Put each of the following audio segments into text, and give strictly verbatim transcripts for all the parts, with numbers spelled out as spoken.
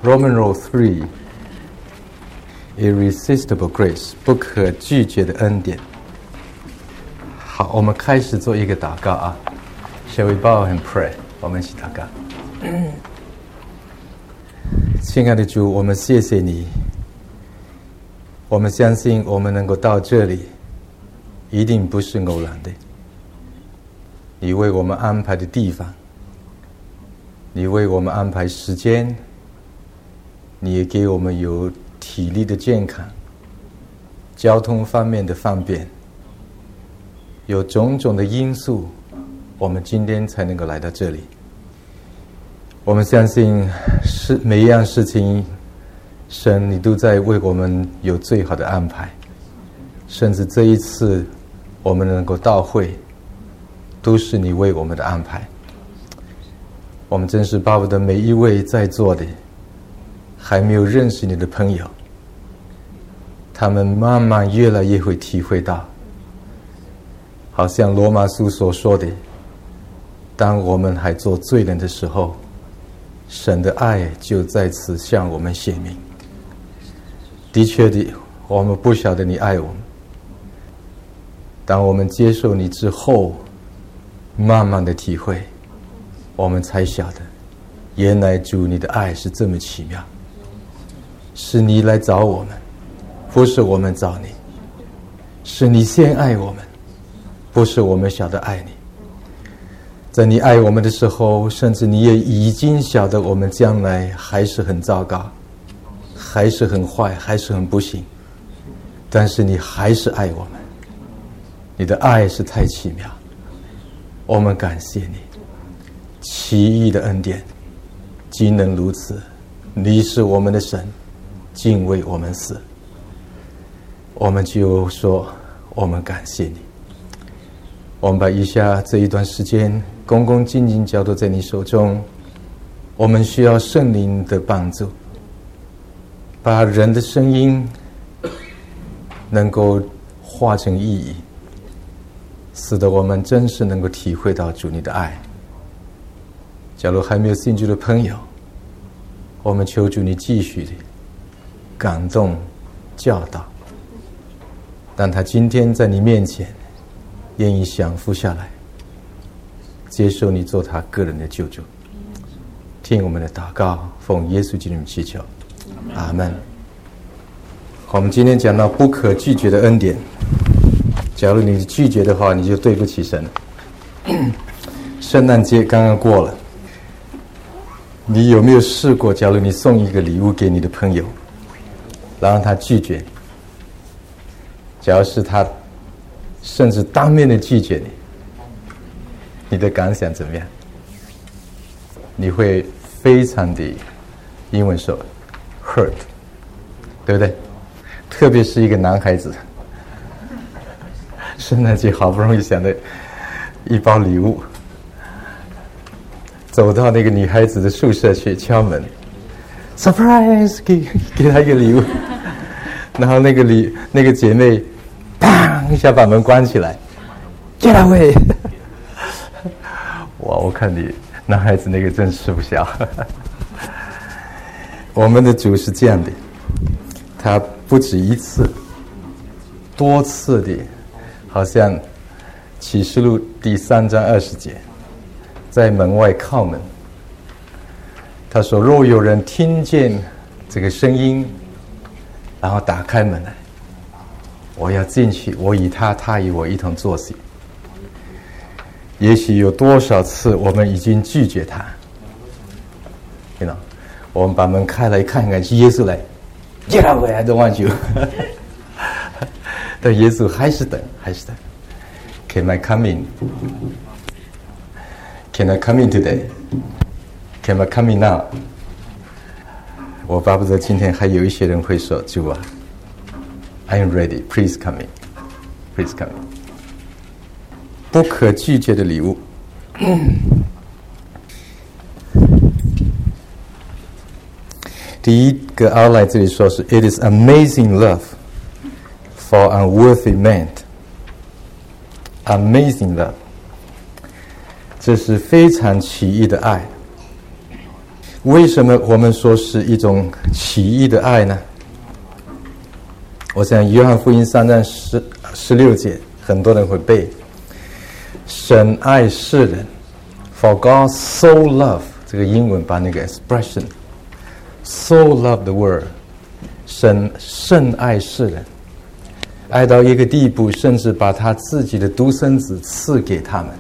Roman Rule three, Irresistible Grace, 不可拒绝的恩典。好，我们开始做一个祷告啊。Shall we bow and pray? 我们一起祷告。亲爱的主，我们谢谢你。我们相信我们能够到这里，一定不是偶然的。你为我们安排的地方，你为我们安排时间，你也给我们有体力的健康，交通方面的方便，有种种的因素，我们今天才能够来到这里。我们相信是每一样事情，神你都在为我们有最好的安排，甚至这一次我们能够到会，都是你为我们的安排。我们真是巴不得每一位在座的还没有认识你的朋友，他们慢慢越来越会体会到，好像罗马书所说的，当我们还做罪人的时候，神的爱就在此向我们显明。的确的，我们不晓得你爱我们，当我们接受你之后，慢慢的体会，我们才晓得，原来主你的爱是这么奇妙，是你来找我们，不是我们找你，是你先爱我们，不是我们晓得爱你。在你爱我们的时候，甚至你也已经晓得我们将来还是很糟糕，还是很坏，还是很不幸，但是你还是爱我们。你的爱是太奇妙，我们感谢你奇异的恩典，既能如此，你是我们的神，敬畏我们死，我们就说我们感谢你。我们把以下这一段时间恭恭敬敬交托在你手中，我们需要圣灵的帮助，把人的声音能够化成意义，使得我们真是能够体会到主你的爱。假如还没有信主的朋友，我们求主你继续的感动教导，让他今天在你面前愿意降服下来，接受你做他个人的救主。听我们的祷告，奉耶稣基督的祈求，阿门。我们今天讲到不可拒绝的恩典。假如你拒绝的话，你就对不起神。圣诞节刚刚过了，你有没有试过，假如你送一个礼物给你的朋友，然后他拒绝你，假如是他甚至当面的拒绝你，你的感想怎么样？你会非常的英文说 hurt， 对不对？特别是一个男孩子，圣诞节好不容易想的一包礼物，走到那个女孩子的宿舍去敲门 ，surprise， 给给她一个礼物，然后那个礼那个姐妹，砰一下把门关起来 ，get away。哇，我看你男孩子那个真吃不消。我们的主是这样的，他不止一次，多次的，好像启示录第三章二十节，在门外叩门。他说：“若有人听见这个声音，然后打开门来，我要进去，我与他，他与我一同坐席。”也许有多少次我们已经拒绝他，you know，我们把门开来看看，是耶稣来 ，Get away, I don't want you 。但耶稣还是等，还是等。Can I come in? Can I come in today? Can I come in now? 我巴不得今天还有一些人会说：“主啊 ，I am ready. Please come in. Please come in.” 不可拒绝的礼物。第一个 outline 这里说是 It is amazing love for unworthy man. Amazing love， 这是非常奇异的爱。 为什么我们说是一种奇异的爱呢？我想约翰福音三章十十六节，很多人会背。神爱世人 ，For God so loved， 这个英文把那个 expression so loved the world， 神甚爱世人，爱到一个地步，甚至把他自己的独生子赐给他们。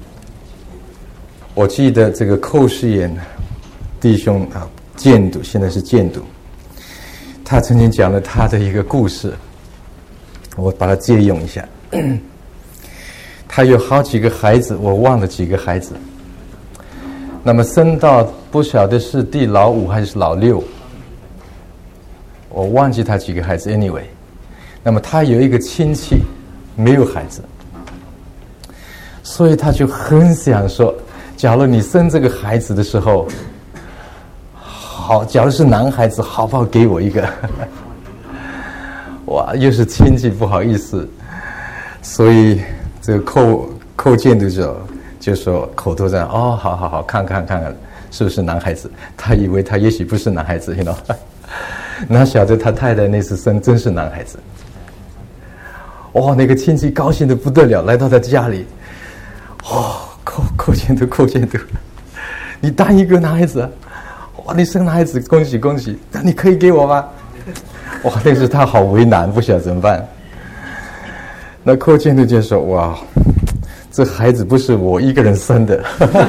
我记得这个寇世言弟兄啊，建筑现在是建筑，他曾经讲了他的一个故事，我把它借用一下。他有好几个孩子，我忘了几个孩子。那么生到不晓得是第老五还是老六，我忘记他几个孩子。Anyway， 那么他有一个亲戚没有孩子，所以他就很想说，假如你生这个孩子的时候，好，假如是男孩子，好不好给我一个？哇，又是亲戚，不好意思，所以这个寇寇建筑者就说口头上，哦，好好好，看看看看是不是男孩子。他以为他也许不是男孩子 you know 哪晓得他太太那次生真是男孩子。哦，那个亲戚高兴得不得了，来到他家里，哦，寇寇建筑寇建筑，你当一个男孩子啊，哇，你生男孩子，恭喜恭喜，那你可以给我吗？哇，那时他好为难，不晓得怎么办。那寇建筑就说，哇，这孩子不是我一个人生的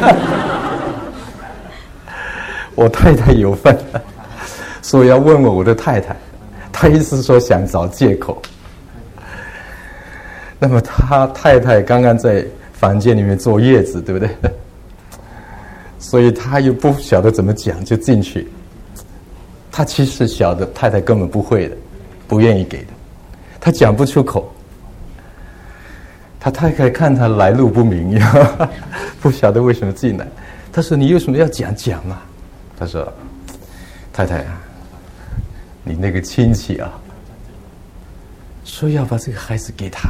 我太太有份，所以要问问我的太太。他意思说想找借口。那么他太太刚刚在房间里面坐月子，对不对？所以他又不晓得怎么讲，就进去。他其实晓得太太根本不会的，不愿意给的，他讲不出口。他太太看他来路不明，不晓得为什么进来。他说：“你有什么要讲讲嘛？”他说：“太太啊，你那个亲戚啊，说要把这个孩子给他。”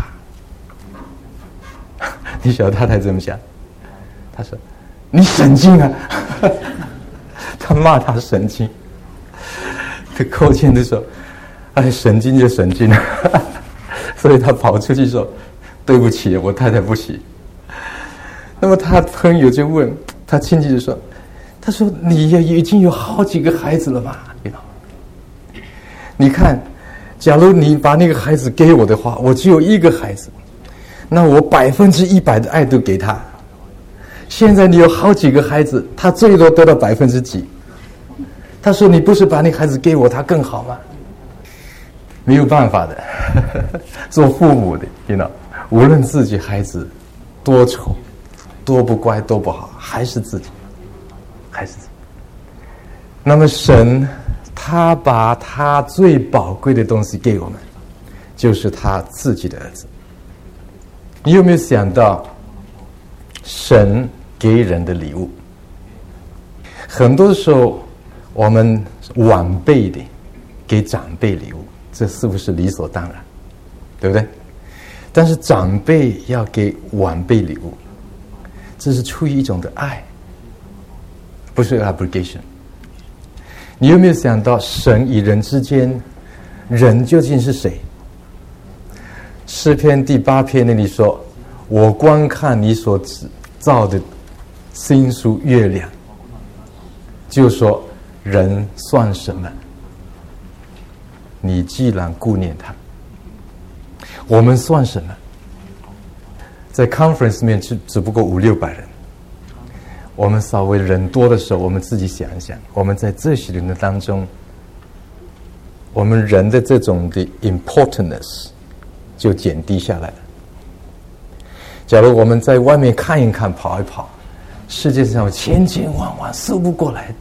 你晓得太太怎么想？他说：“你神经啊！”他骂他神经。他寇建筑说：“哎，神经就神经了。”所以他跑出去说：“对不起，我太太不行。”那么他朋友就问他亲戚就说：“他说你也已经有好几个孩子了嘛？你看，假如你把那个孩子给我的话，我只有一个孩子，那我百分之一百的爱都给他。现在你有好几个孩子，他最多得到百分之几？他说你不是把那个孩子给我，他更好吗？”没有办法的，做父母的 you know 无论自己孩子多丑多不乖多不好，还是自己还是自己。那么神他把他最宝贵的东西给我们，就是他自己的儿子。你有没有想到神给人的礼物？很多时候我们晚辈的给长辈礼物，这是不是理所当然，对不对？但是长辈要给晚辈礼物，这是出于一种的爱，不是 obligation。 你有没有想到神与人之间，人究竟是谁？诗篇第八篇那里说：“我观看你所造的星宿月亮，就说人算什么？你既然顾念他，我们算什么？”在 conference 里面只只不过五六百人，我们稍微人多的时候，我们自己想一想，我们在这些人的当中，我们人的这种的 importance 就减低下来了。假如我们在外面看一看，跑一跑，世界上有千千万万数不过来，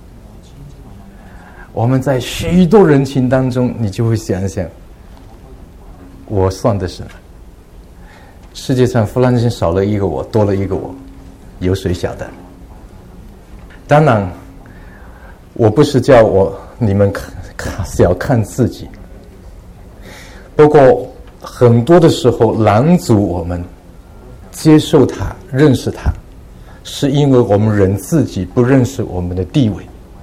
我们在许多人群当中，你就会想一想，我算的什么？世界上忽然间少了一个我，多了一个我，有谁晓得？当然，我不是叫我你们小看自己，不过很多的时候拦阻我们接受他、认识他，是因为我们人自己不认识我们的地位，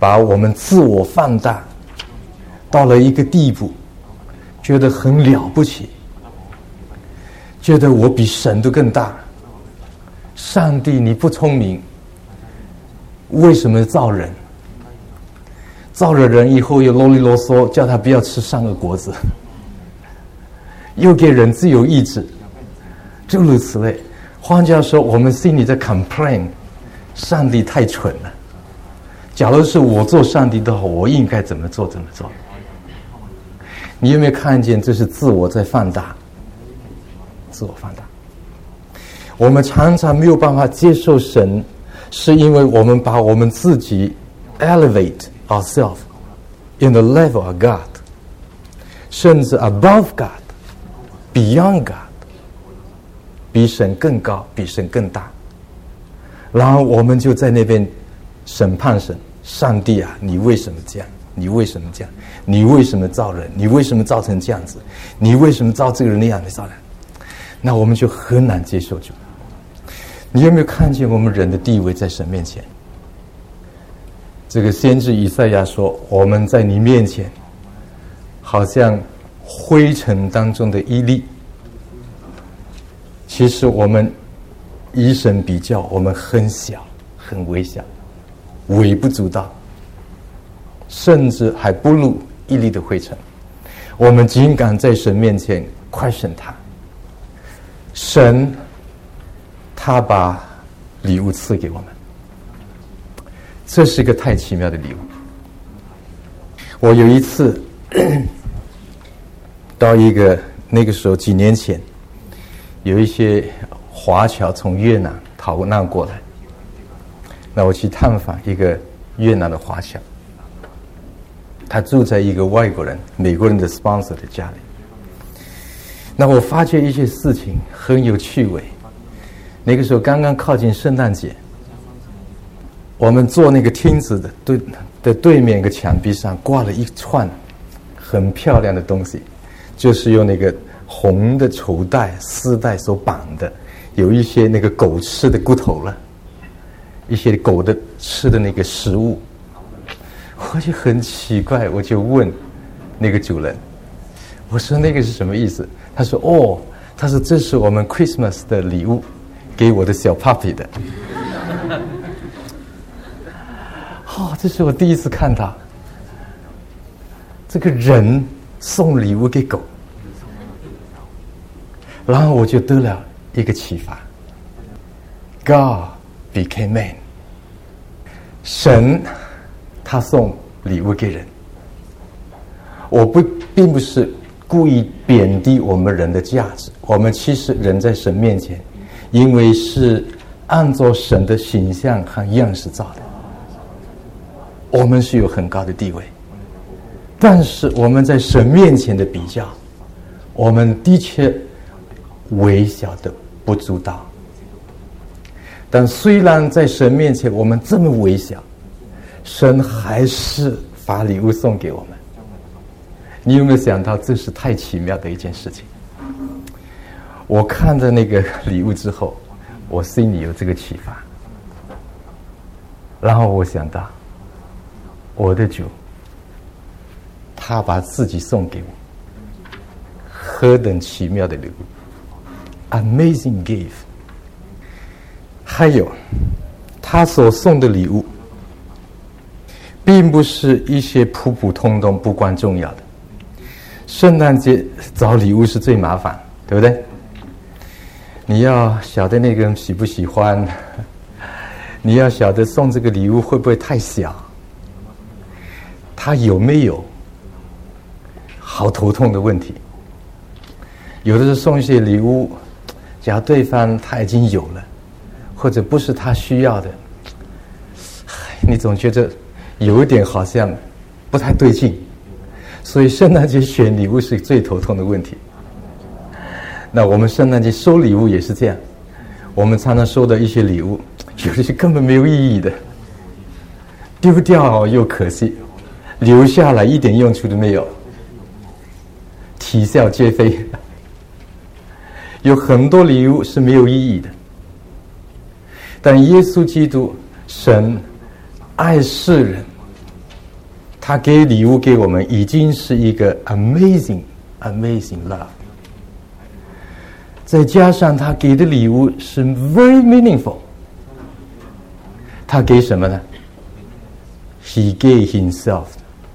把我们自我放大到了一个地步，觉得很了不起，觉得我比神都更大。上帝你不聪明，为什么造人？造了人以后又啰里啰嗦，叫他不要吃善恶果子，又给人自由意志，诸如此类。换句话说，我们心里在 complain， 上帝太蠢了。假如是我做上帝的话，我应该怎么做怎么做。你有没有看见这是自我在放大？自我放大。我们常常没有办法接受神，是因为我们把我们自己 elevate ourselves in the level of God， 甚至 above God，beyond God， 比神更高，比神更大。然后我们就在那边审判神，上帝啊，你为什么这样？你为什么这样？你为什么造人？你为什么造成这样子？你为什么造这个人那样的造人？那我们就很难接受主。你有没有看见我们人的地位在神面前？这个先知以赛亚说，我们在你面前好像灰尘当中的一粒。其实我们以神比较，我们很小很微小，微不足道，甚至还不如一粒的灰尘。我们竟敢在神面前快审他。神他把礼物赐给我们，这是个太奇妙的礼物。我有一次到一个那个时候几年前，有一些华侨从越南逃难过来，那我去探访一个越南的华侨，他住在一个外国人美国人的 sponsor 的家里。那我发觉一些事情很有趣味。那个时候刚刚靠近圣诞节，我们坐那个厅子的对的对面一个墙壁上挂了一串很漂亮的东西，就是用那个红的绸带丝带所绑的，有一些那个狗吃的骨头了，一些狗的吃的那个食物。我就很奇怪，我就问那个主人，我说那个是什么意思？他说哦，他说这是我们 Christmas 的礼物，给我的小 puppy 的。哦，这是我第一次看到这个人送礼物给狗。然后我就得了一个启发， God became man， 神他送礼物给人。我不并不是故意贬低我们人的价值，我们其实人在神面前，因为是按照神的形象和样式造的，我们是有很高的地位。但是我们在神面前的比较，我们的确微小的不足道。但虽然在神面前我们这么微小，神还是把礼物送给我们。你有没有想到这是太奇妙的一件事情？我看着那个礼物之后，我心里有这个启发，然后我想到我的主他把自己送给我，何等奇妙的礼物， Amazing gift。 还有他所送的礼物并不是一些普普通通不关重要的。圣诞节找礼物是最麻烦，对不对？你要晓得那个人喜不喜欢，你要晓得送这个礼物会不会太小，他有没有，好头痛的问题。有的是送一些礼物，假如对方他已经有了，或者不是他需要的，你总觉得有一点好像不太对劲。所以圣诞节选礼物是最头痛的问题。那我们圣诞节收礼物也是这样，我们常常收到一些礼物，有的是根本没有意义的，丢掉又可惜，留下来一点用处都没有，啼笑皆非。有很多礼物是没有意义的，但耶稣基督神爱世人， 他给礼物给我们已经是一个 amazing amazing love， 再加上他给的礼物是 very meaningful。 他给什么呢？ He gave himself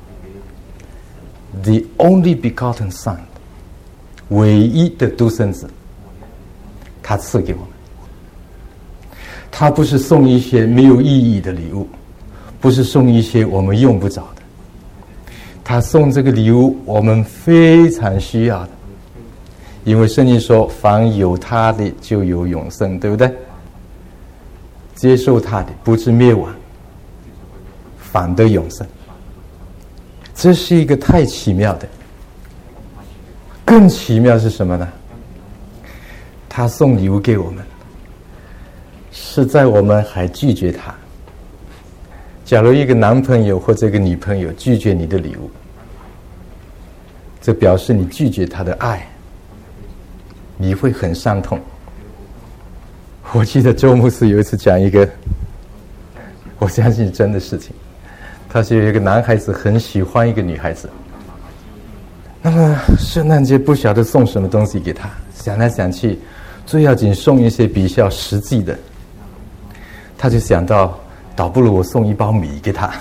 the only begotten son， 唯一的独生子，他赐给我们。他不是送一些没有意义的礼物，不是送一些我们用不着的，他送这个礼物我们非常需要的，因为圣经说凡有他的就有永生，对不对？接受他的不至灭亡，反得永生。这是一个太奇妙的。更奇妙是什么呢？他送礼物给我们是在我们还拒绝他。假如一个男朋友或者一个女朋友拒绝你的礼物，这表示你拒绝他的爱，你会很伤痛。我记得周牧师有一次讲一个我相信真的事情，他是有一个男孩子很喜欢一个女孩子，那么圣诞节不晓得送什么东西给他，想来想去最要紧送一些比较实际的，他就想到倒不如我送一包米给他，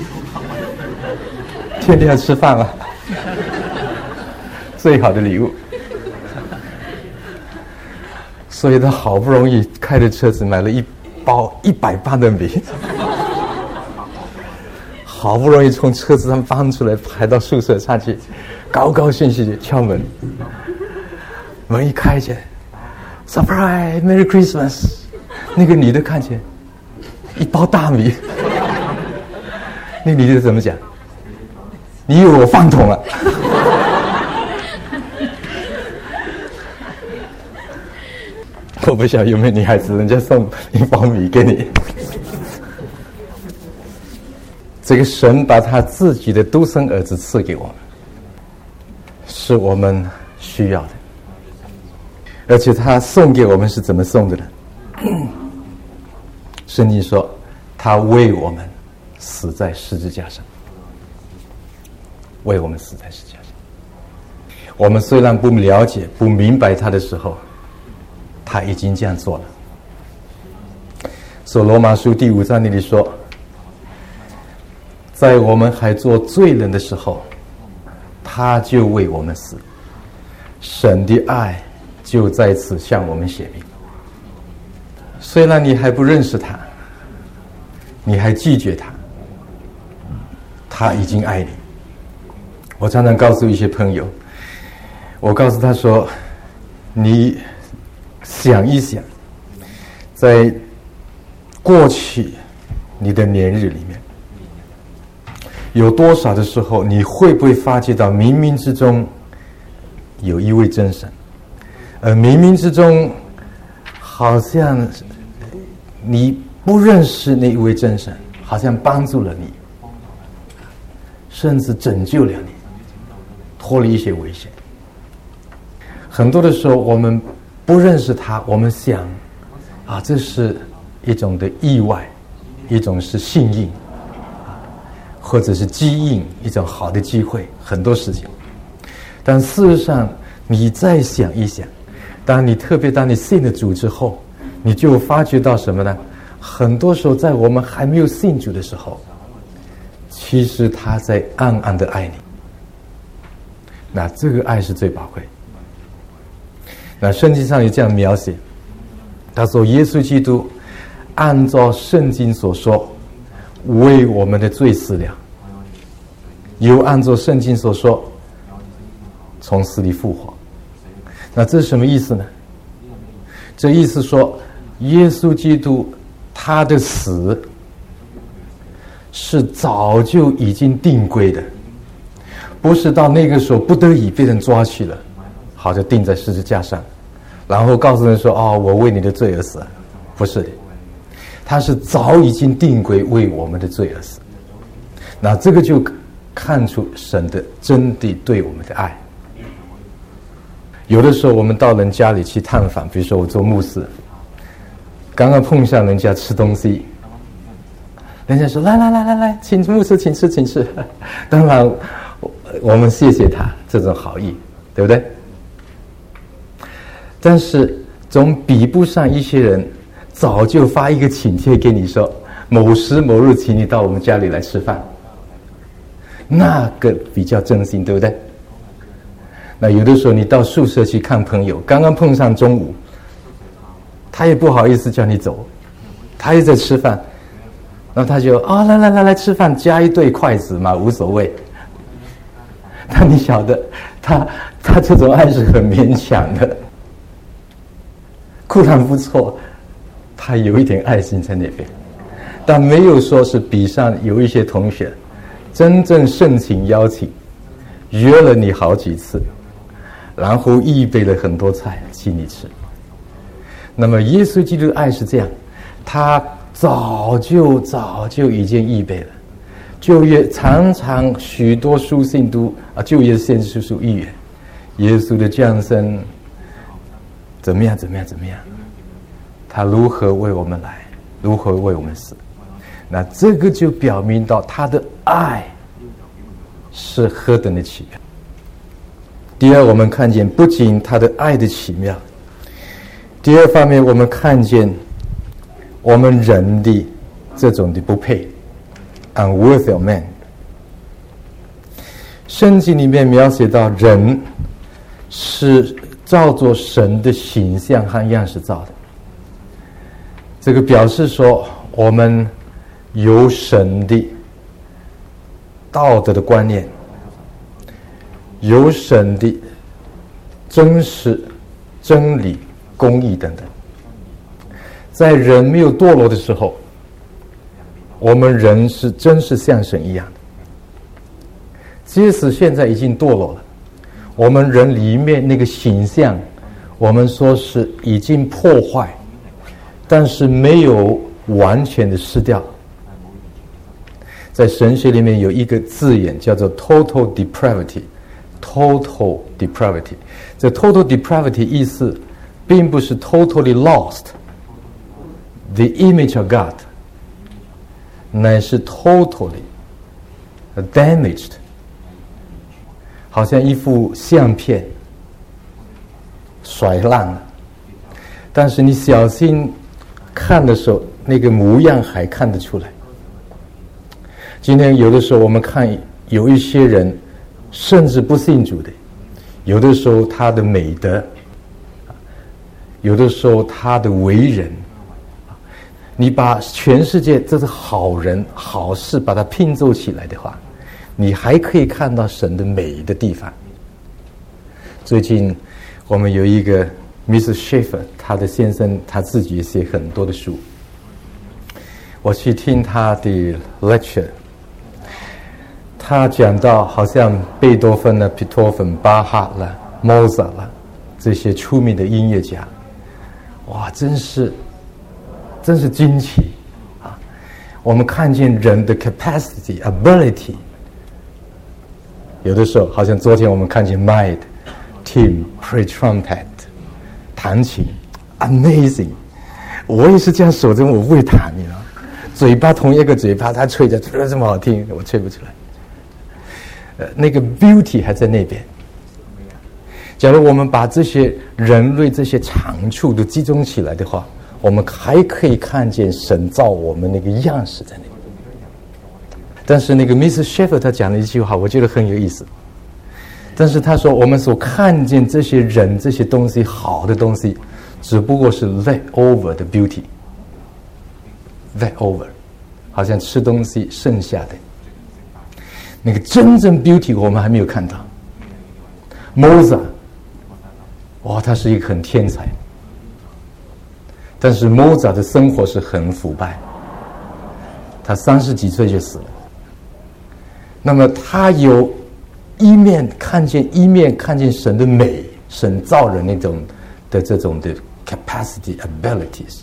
天天要吃饭啊，最好的礼物。所以他好不容易开着车子买了一包一百磅的米，好不容易从车子上搬出来，排到宿舍上去，高高兴兴地敲门，门一开起来 ，surprise Merry Christmas， 那个女的看见一包大米，那个女的怎么讲？你以为我饭桶了？我不晓得有没有女孩子人家送一包米给你。这个神把他自己的独生儿子赐给我们，是我们需要的，而且他送给我们是怎么送的呢？圣经说他为我们死在十字架上，为我们死在十字架上。我们虽然不了解不明白他的时候，他已经这样做了。所以罗马书第五章那里说，在我们还做罪人的时候，他就为我们死，神的爱就在此向我们显明。虽然你还不认识他，你还拒绝他，他已经爱你。我常常告诉一些朋友，我告诉他说，你想一想，在过去你的年日里面，有多少的时候，你会不会发觉到冥冥之中有一位真神，而冥冥之中好像你不认识那一位真神，好像帮助了你，甚至拯救了你，脱离一些危险。很多的时候我们不认识他，我们想啊，这是一种的意外，一种是幸运，或者是机运，一种好的机会，很多事情。但事实上你再想一想，当你特别当你信了主之后，你就发觉到什么呢？很多时候在我们还没有信主的时候，其实他在暗暗的爱你，那这个爱是最宝贵。那圣经上有这样描写，他说耶稣基督按照圣经所说为我们的罪死了，又按照圣经所说从死里复活。那这是什么意思呢？这意思说耶稣基督他的死是早就已经定规的，不是到那个时候不得已被人抓去了，好像钉在十字架上，然后告诉人说哦，我为你的罪而死。不是的，他是早已经定规为我们的罪而死。那这个就看出神的真谛对我们的爱。有的时候我们到人家里去探访，比如说我做牧师，刚刚碰上人家吃东西， 人家说来来来来来，请牧师请吃请吃。当然我们谢谢他这种好意，对不对？但是总比不上一些人早就发一个请帖给你说某时某日请你到我们家里来吃饭，那个比较真心，对不对？那有的时候你到宿舍去看朋友，刚刚碰上中午，他也不好意思叫你走，他也在吃饭，然后他就啊、哦、来来来来吃饭，加一对筷子嘛，无所谓。但你晓得，他他这种爱是很勉强的，固然不错，他有一点爱心在那边，但没有说是比上有一些同学真正盛情邀请，约了你好几次，然后预备了很多菜请你吃。那么耶稣基督的爱是这样，他早就早就已经预备了。旧约常常许多书信都啊，旧约先知书预言耶稣的降生怎么样怎么样怎么样，他如何为我们来，如何为我们死。那这个就表明到他的爱是何等的奇妙。第二，我们看见不仅他的爱的奇妙，第二方面我们看见我们人的这种的不配 unworthy of man。 圣经里面描写到人是照作神的形象和样式造的，这个表示说我们有神的道德的观念，有神的真实、真理、公义等等。在人没有堕落的时候，我们人是真是像神一样的。即使现在已经堕落了，我们人里面那个形象，我们说是已经破坏，但是没有完全的失掉。在神学里面有一个字眼叫做 total depravity， total depravity。 这 total depravity 意思并不是 totally lost the image of God， 乃是 totally damaged， 好像一幅相片甩烂了，但是你小心看的时候，那个模样还看得出来。今天有的时候我们看有一些人甚至不信主的，有的时候他的美德，有的时候他的为人，你把全世界这是好人好事把它拼凑起来的话，你还可以看到神的美的地方。最近我们有一个 Missus Schaefer， 他的先生他自己也写很多的书，我去听他的 lecture， 他讲到好像贝多芬了、皮托芬、巴哈了、莫扎了这些出名的音乐家，哇，真是真是惊奇啊！我们看见人的 capacity ability， 有的时候好像昨天我们看见 Mike Tim play trumpet 弹琴 amazing， 我也是这样手着我不会弹，你知道，嘴巴同一个嘴巴他吹着吹得这么好听，我吹不出来。呃，那个 beauty 还在那边。假如我们把这些人类这些长处都集中起来的话，我们还可以看见神造我们那个样式在那里。但是那个 Missus Schaefer 他讲了一句话，我觉得很有意思。但是他说我们所看见这些人这些东西好的东西，只不过是 leftover 的 beauty， leftover 好像吃东西剩下的那个真正 beauty 我们还没有看到。Mozart， 哇，他是一个很天才，但是 Mozart 的生活是很腐败，他三十几岁就死了。那么他有一面看见一面看见神的美，神造人那种的这种的 capacity abilities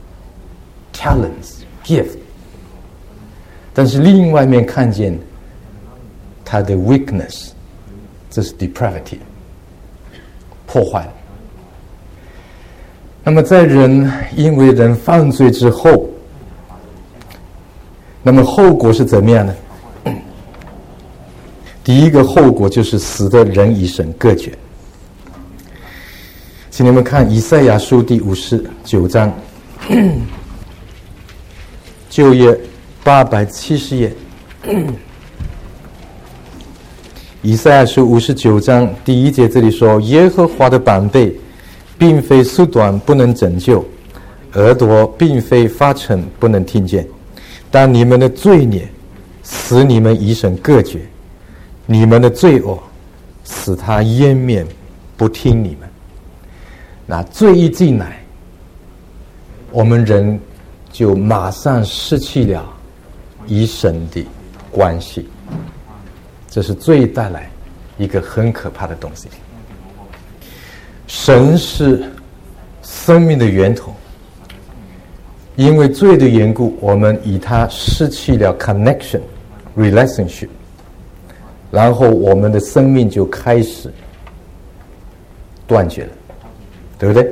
talents gift， 但是另外一面看见他的 weakness， 这是 depravity 破坏了。那么在人因为人犯罪之后， 那么后果是怎么样呢？第一个后果就是使得人与神隔绝。请你们看以赛亚书第五十九章，旧约八百七十页。以赛亚书五十九章第一节这里说：耶和华的膀臂并非缩短不能拯救，耳朵并非发沉不能听见，但你们的罪孽使你们与神隔绝，你们的罪恶使他湮灭不听你们。那罪一进来，我们人就马上失去了与神的关系，这是罪带来一个很可怕的东西。神是生命的源头，因为罪的缘故，我们与他失去了 connection relationship， 然后我们的生命就开始断绝了，对不对？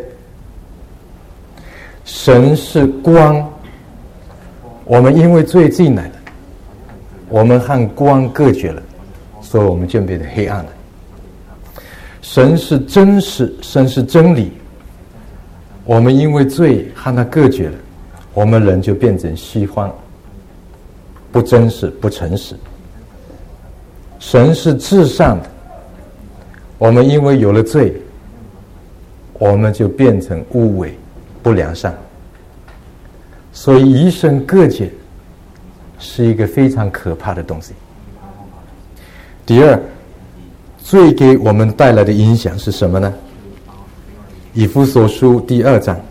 神是光，我们因为罪进来了，我们和光隔绝了，所以我们就变得黑暗了。神是真实，神是真理，我们因为罪和他隔绝了，我们人就变成虚幻，不真实，不诚实。神是至上的，我们因为有了罪，我们就变成污秽，不良善。所以与神隔绝是一个非常可怕的东西。第二，罪给我们带来的影响是什么呢？以弗所书第二章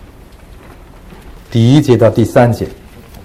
第一节到第三节，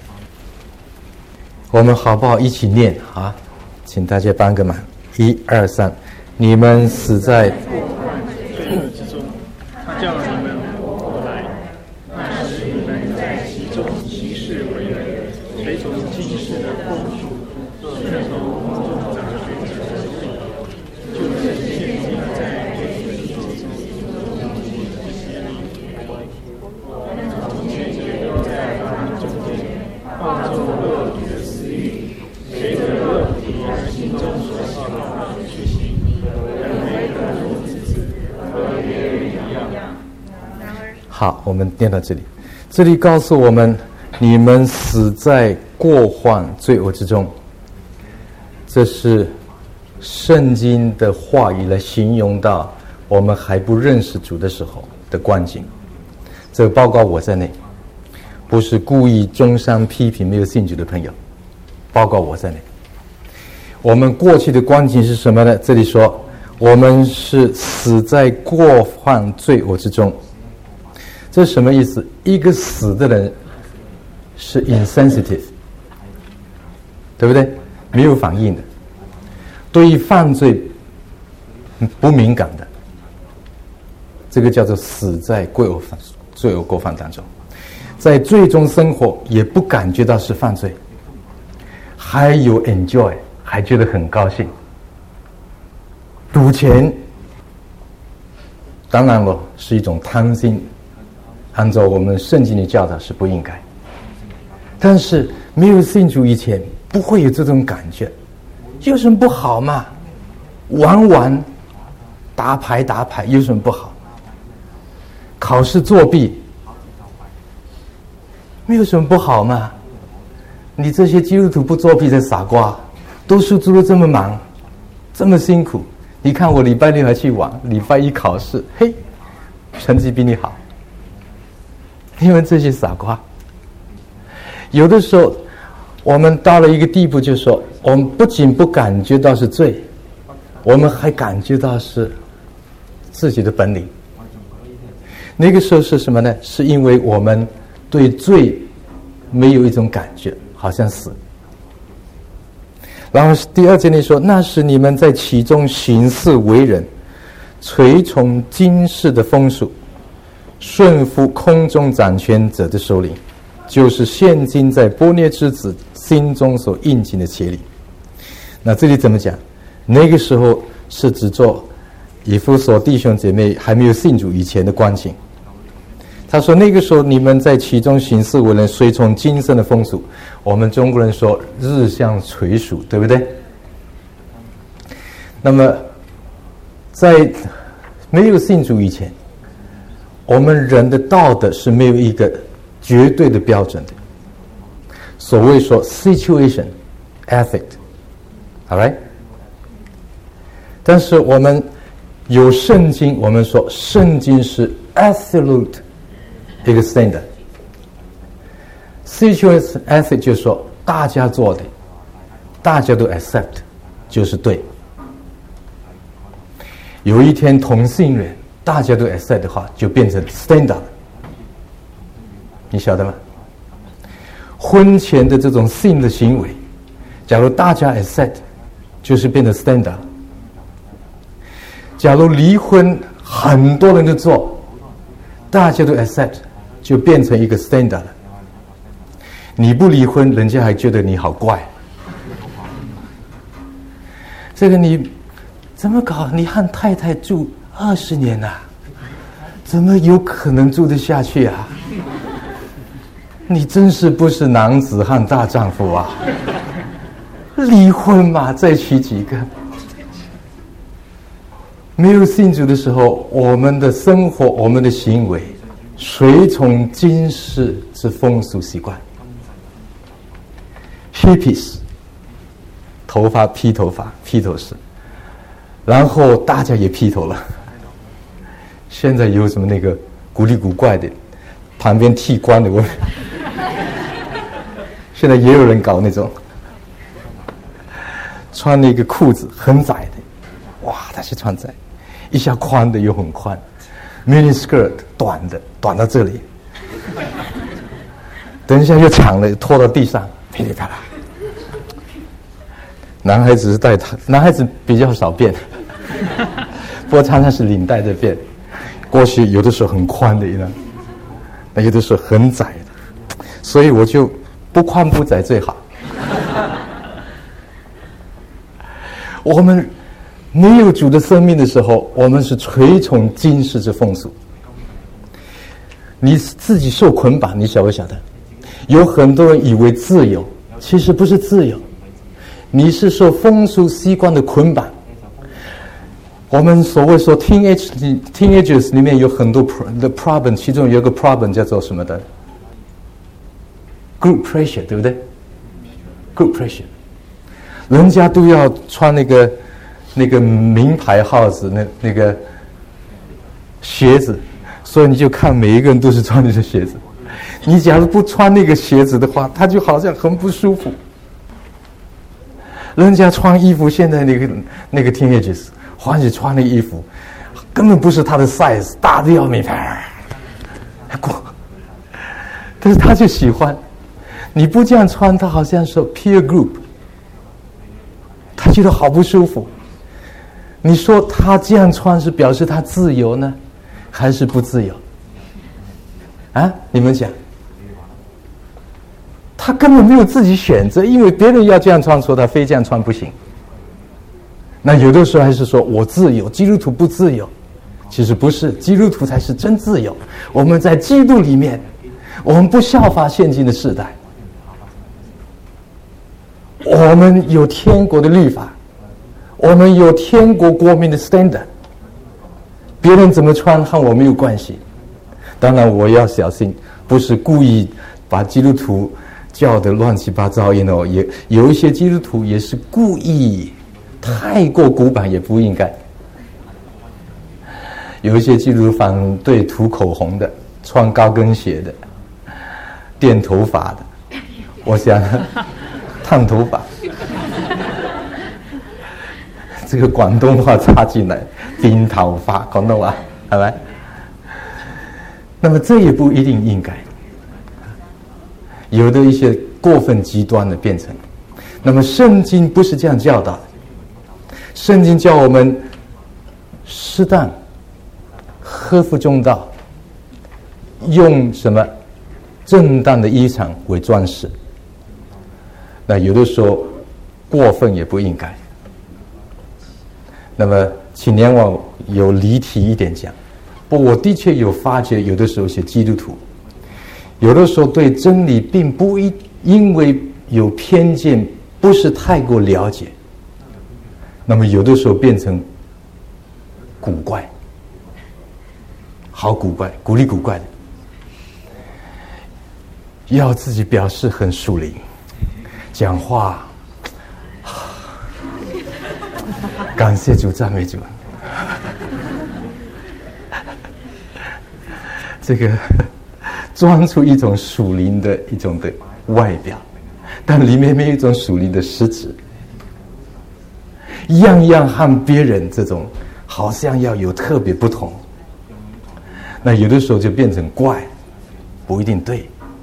我们好不好一起念啊？请大家帮个忙，一二三，你们死在罪恶之中，他叫你们活过来，那时你们在其中行事为人，随从今世的风俗，顺从空中杂学者的生命，就是现今在罪恶之中这些人。我们从前也都在他们中间，放纵肉体的私欲，随着肉体和心中所喜好的去行，人为的如此，和别人一样。 好，我们念到这里。这里告诉我们，你们死在过犯罪恶之中。这是圣经的话语来形容到我们还不认识主的时候的光景。这包括我在内，不是故意中伤批评没有信主的朋友，包括我在内。我们过去的光景是什么呢？这里说我们是死在过犯罪恶之中。这是什么意思？一个死的人是 insensitive， 对不对？没有反应的，对于犯罪不敏感的，这个叫做死在罪恶罪恶过犯当中，在罪中生活也不感觉到是犯罪，还有 enjoy， 还觉得很高兴。赌钱当然了是一种贪心，按照我们圣经的教导是不应该，但是没有信主以前不会有这种感觉，有什么不好嘛？玩玩打牌打牌有什么不好？考试作弊没有什么不好嘛？你这些基督徒不作弊的傻瓜，读书读得这么忙这么辛苦，你看我礼拜六还去玩，礼拜一考试，嘿，成绩比你好。因为这些傻瓜，有的时候我们到了一个地步，就是说我们不仅不感觉到是罪，我们还感觉到是自己的本领。那个时候是什么呢？是因为我们对罪没有一种感觉，好像死。然后第二节里说，那时你们在其中行事为人，随从今世的风俗，顺服空中掌权者的首领，就是现今在波涅之子心中所印记的邪灵。那这里怎么讲？那个时候是指做以弗所弟兄姐妹还没有信主以前的光景。 他说那个时候你们在其中行事为人，随从今生的风俗。我们中国人说日相垂属，对不对？那么在没有信主以前，我们人的道德是没有一个绝对的标准的。所谓说 situation ethic， all right？ 但是我们有圣经，我们说圣经是 absolute 一个 standard。situation ethic 就是说大家做的，大家都 accept 就是对。有一天同性恋大家都 accept 的话，就变成 standard， 你晓得吗？婚前的这种性的行为，假如大家 accept， 就是变成 standard。假如离婚很多人都做，大家都 accept， 就变成一个 standard 了。你不离婚，人家还觉得你好怪。这个你怎么搞？你和太太住二十年啊，怎么有可能住得下去啊？你真是不是男子汉大丈夫啊！离婚嘛，再娶几个。没有信主的时候，我们的生活、我们的行为，随从今世之风俗习惯。hippies， 头发披头发，披头士。然后大家也剃头了。现在有什么那个古里古怪的，旁边剃光的，我现在也有人搞那种，穿那个裤子很窄的，哇，他是穿窄，一下宽的又很宽 ，mini skirt 短的，短到这里，等一下又长了，拖到地上，噼里啪啦。男孩子是带他，男孩子比较少变，不过常常是领带在变。过去有的时候很宽的，那有的时候很窄的，所以我就不宽不窄最好。我们没有主的生命的时候，我们是随从今世之风俗。你自己受捆绑，你晓不晓得？有很多人以为自由，其实不是自由。你是受风俗习惯的捆绑。我们所谓说 teenage teenagers 里面有很多 the problem， 其中有一个 problem 叫做什么的 group pressure， 对不对 ？group pressure， 人家都要穿那个那个名牌号子，那那个鞋子，所以你就看每一个人都是穿那个鞋子。你假如不穿那个鞋子的话，他就好像很不舒服。人家穿衣服，现在那个那个 teenagers 欢喜穿那个衣服，根本不是他的 size， 大的要命，过。但是他就喜欢，你不这样穿，他好像说 peer group， 他觉得好不舒服。你说他这样穿是表示他自由呢，还是不自由？啊，你们讲？他根本没有自己选择，因为别人要这样穿，说他非这样穿不行。那有的时候还是说我自由，基督徒不自由。其实不是，基督徒才是真自由。我们在基督里面，我们不效法现今的世代。我们有天国的律法，我们有天国国民的 standard。别人怎么穿和我没有关系。当然我要小心，不是故意把基督徒叫的乱七八糟，哦，也有一些基督徒也是故意太过古板，也不应该。有一些基督徒反对涂口红的，穿高跟鞋的，电头发的，我想烫头发，这个广东话插进来，电头发，广东话，好吧？那么这也不一定应该。有的一些过分极端的变成，那么圣经不是这样教导的。圣经教我们适当合乎中道，用什么正当的衣裳为装饰。那有的时候过分也不应该。那么请年我有离题一点讲， 不，我的确有发觉，有的时候是基督徒，有的时候对真理并不一因为有偏见，不是太过了解，那么有的时候变成古怪，好古怪，古里古怪的，要自己表示很属灵，讲话，感谢主，赞美主。这个装出一种属灵的一种的外表，但里面没有一种属灵的实质，样样和别人这种好像要有特别不同，那有的时候就变成怪，不一定对。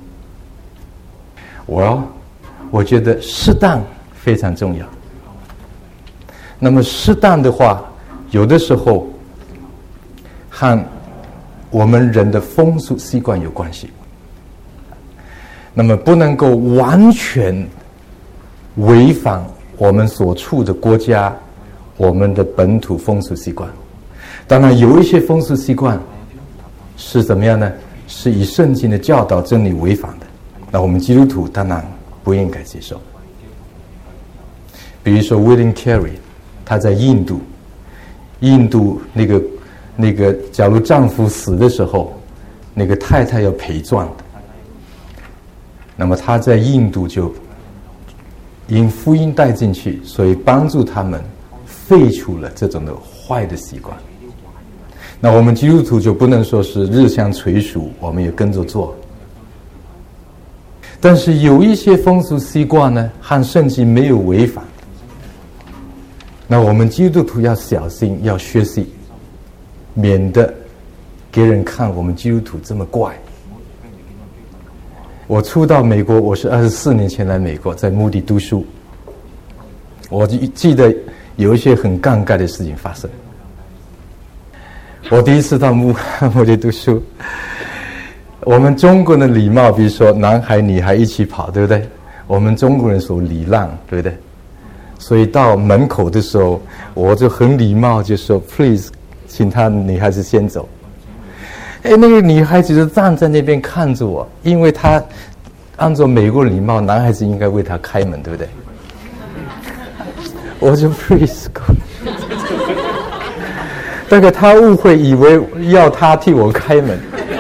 我我觉得适当非常重要。那么适当的话，有的时候和我们人的风俗习惯有关系，那么不能够完全违反我们所处的国家我们的本土风俗习惯。当然有一些风俗习惯是怎么样呢？是以圣经的教导真理违反的，那我们基督徒当然不应该接受。比如说 William Carey， 他在印度印度那个那个假如丈夫死的时候，那个太太要陪葬的，那么他在印度就因福音带进去，所以帮助他们废除了这种的坏的习惯。那我们基督徒就不能说是日相垂属，我们也跟着做。但是有一些风俗习惯呢，和圣经没有违反，那我们基督徒要小心，要学习，免得给人看我们基督徒这么怪。我初到美国，我是二十四年前来美国，在穆迪读书。我记得有一些很尴尬的事情发生。我第一次到穆穆迪读书，我们中国人的礼貌，比如说男孩女孩一起跑，对不对？我们中国人说礼让，对不对？所以到门口的时候，我就很礼貌就说 please， 请他女孩子先走。哎，那个女孩子就站在那边看着我，因为她按照美国礼貌，男孩子应该为她开门，对不对？我就 please go。大概他误会，以为要他替我开门，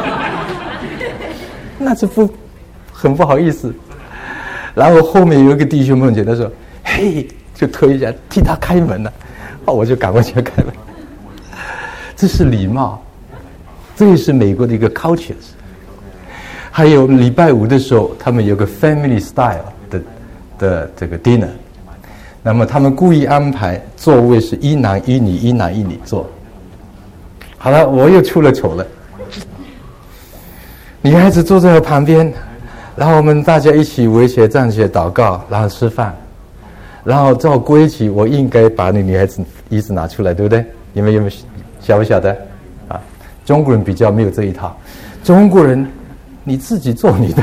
那就不很不好意思。然后后面有一个弟兄碰见，他说：“嘿，就推一下替他开门了。”哦，我就赶快去开门。这是礼貌，这也是美国的一个 culture。还有礼拜五的时候，他们有个 family style 的的这个 dinner， 那么他们故意安排座位是一男一女，一男一女坐。好了，我又出了丑了。女孩子坐在我旁边，然后我们大家一起围起来站起来祷告，然后吃饭，然后照规矩，我应该把那女孩子椅子拿出来，对不对？你们有没有晓不晓得？啊，中国人比较没有这一套。中国人你自己做你的，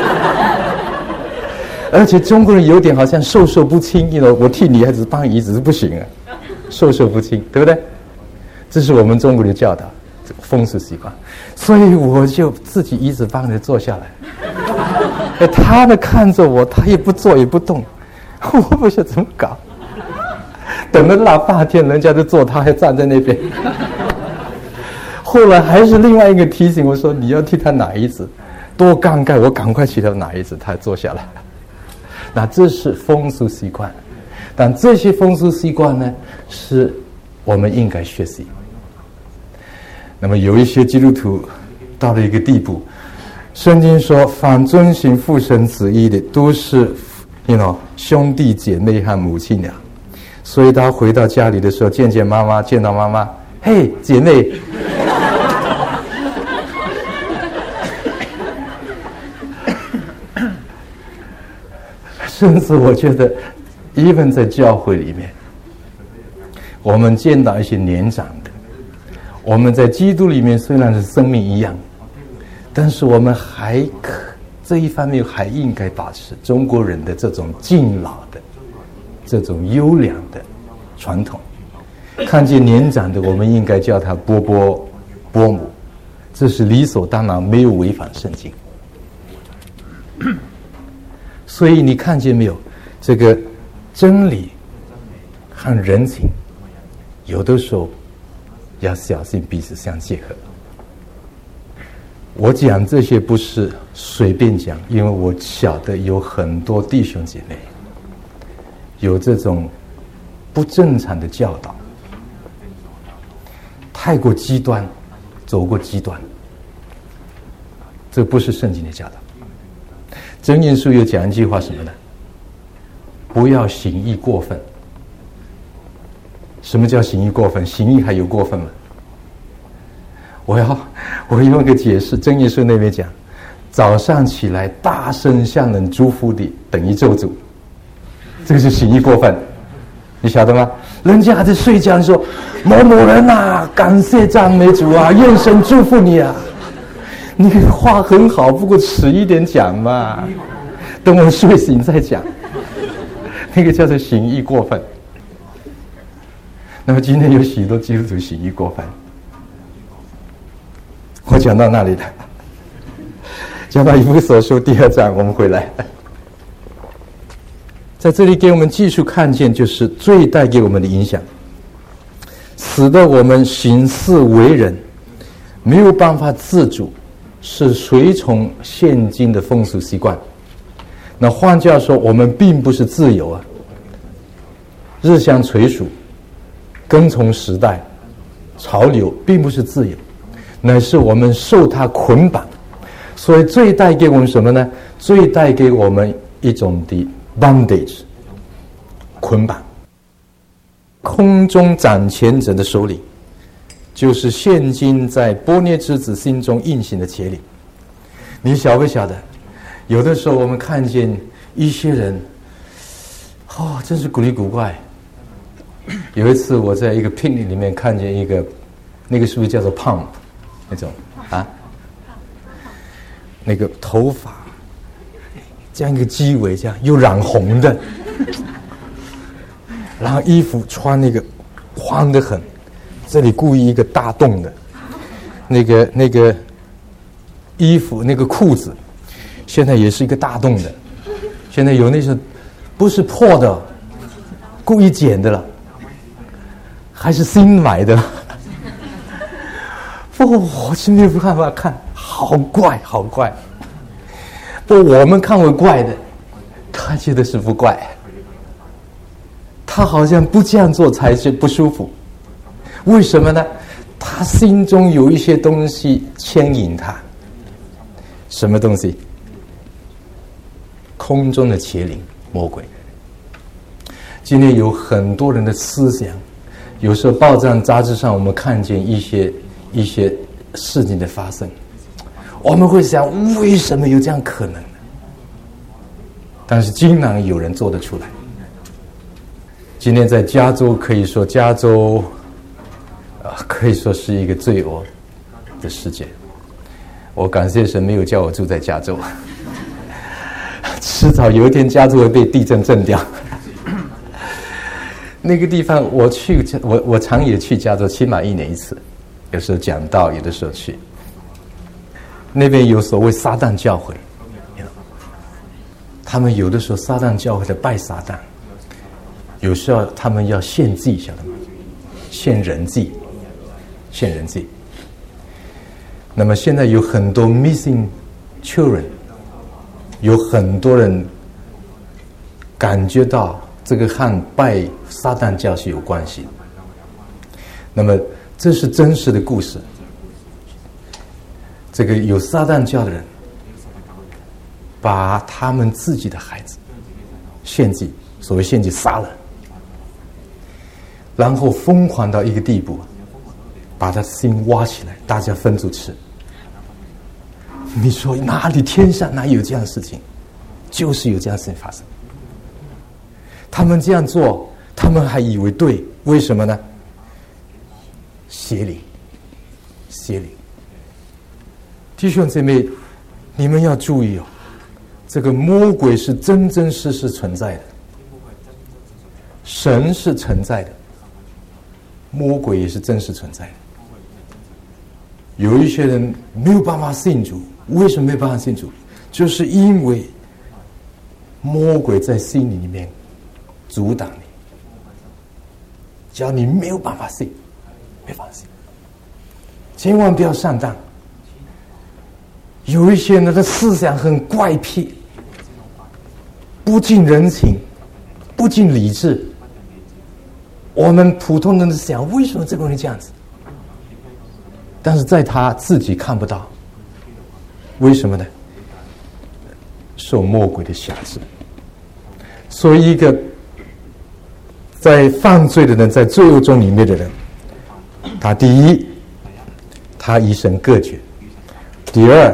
而且中国人有点好像授受不亲，you know，我替女孩子搬椅子是不行啊，授受不亲，对不对？这是我们中国的教导，风俗习惯，所以我就自己一直帮着坐下来。他呢看着我，他也不坐也不动，我不晓得怎么搞。等了那半天，人家都坐，他还站在那边。后来还是另外一个提醒我说：“你要替他拿椅子。”多尴尬！我赶快替他拿椅子，他坐下来。那这是风俗习惯，但这些风俗习惯呢，是我们应该学习。那么有一些基督徒到了一个地步，圣经说凡遵行父神旨意的都是 you know 兄弟姐妹和母亲俩，所以他回到家里的时候，见见妈妈，见到妈妈，嘿姐妹，甚至我觉得 even 在教会里面，我们见到一些年长的，我们在基督里面虽然是生命一样，但是我们还可这一方面还应该保持中国人的这种敬老的这种优良的传统。看见年长的，我们应该叫他伯伯、 波母，这是理所当然，没有违反圣经。所以你看见没有，这个真理和人情有的时候要小心彼此相结合。我讲这些不是随便讲，因为我晓得有很多弟兄姐妹有这种不正常的教导，太过极端，走过极端，这不是圣经的教导。箴言书有讲一句话什么呢？不要行义过分。什么叫行义过分？行义还有过分吗？我要我用一个解释，箴言书那边讲，早上起来大声向人祝福的等于咒诅，这个是行义过分，你晓得吗？人家还在睡觉，你说某某人啊，感谢赞美主啊，愿神祝福你啊，你话很好，不过迟一点讲嘛，等我们睡醒再讲，那个叫做行义过分。那么今天有许多基督徒行义过分，我讲到那里了，讲到以弗所书第二章，我们回来，在这里给我们继续看见，就是罪带给我们的影响，使得我们行事为人没有办法自主，是随从现今的风俗习惯。那换句话说，我们并不是自由啊，日相垂属，跟从时代潮流，并不是自由，乃是我们受它捆绑。所以罪带给我们什么呢？罪带给我们一种的 bondage， 捆绑。空中掌权者的首领，就是现今在波涅之子心中运行的邪灵。你晓不晓得，有的时候我们看见一些人，哦，真是古里古怪。有一次我在一个 picnic 里面看见一个，那个是不是叫做 pump 那种啊？那个头发这样一个鸡尾，这样又染红的，然后衣服穿那个宽得很，这里故意一个大洞的，那个那个衣服那个裤子，现在也是一个大洞的，现在有那些不是破的，故意剪的了。还是新买的，不，我今天不看吧，看好怪，好怪。不，我们看为怪的，他觉得是不怪。他好像不这样做才是不舒服，为什么呢？他心中有一些东西牵引他，什么东西？空中的邪灵、魔鬼。今天有很多人的思想。有时候报章杂志上我们看见一些一些事情的发生，我们会想为什么有这样可能呢？但是经常有人做得出来。今天在加州，可以说加州啊，可以说是一个罪恶的世界。我感谢神没有叫我住在加州，迟早有一天加州会被地震震掉。那个地方我去，我我常也去加州，起码一年一次，有时候讲道，有的时候去。那边有所谓撒旦教会，他们有的时候撒旦教会的拜撒旦，有时候他们要献祭，晓得吗？献人祭，献人祭。那么现在有很多 missing children， 有很多人感觉到。这个和拜撒旦教是有关系。那么这是真实的故事。这个有撒旦教的人，把他们自己的孩子献祭，所谓献祭杀了，然后疯狂到一个地步，把他心挖起来，大家分着吃。你说哪里天上哪有这样的事情？就是有这样的事情发生。他们这样做，他们还以为对，为什么呢？邪灵，邪灵。弟兄姐妹，你们要注意哦，这个魔鬼是真真实实存在的，神是存在的，魔鬼也是真实存在的。 有一些人没有办法信主，为什么没有办法信主？就是因为魔鬼在心里面阻挡你，叫你没有办法信，没办法信。千万不要上当。有一些人的思想很怪癖，不近人情，不近理智。我们普通人想，为什么这个人这样子？但是在他自己看不到，为什么呢？受魔鬼的辖制。所以一个在犯罪的人，在罪恶中里面的人，他第一，他与神隔绝；第二，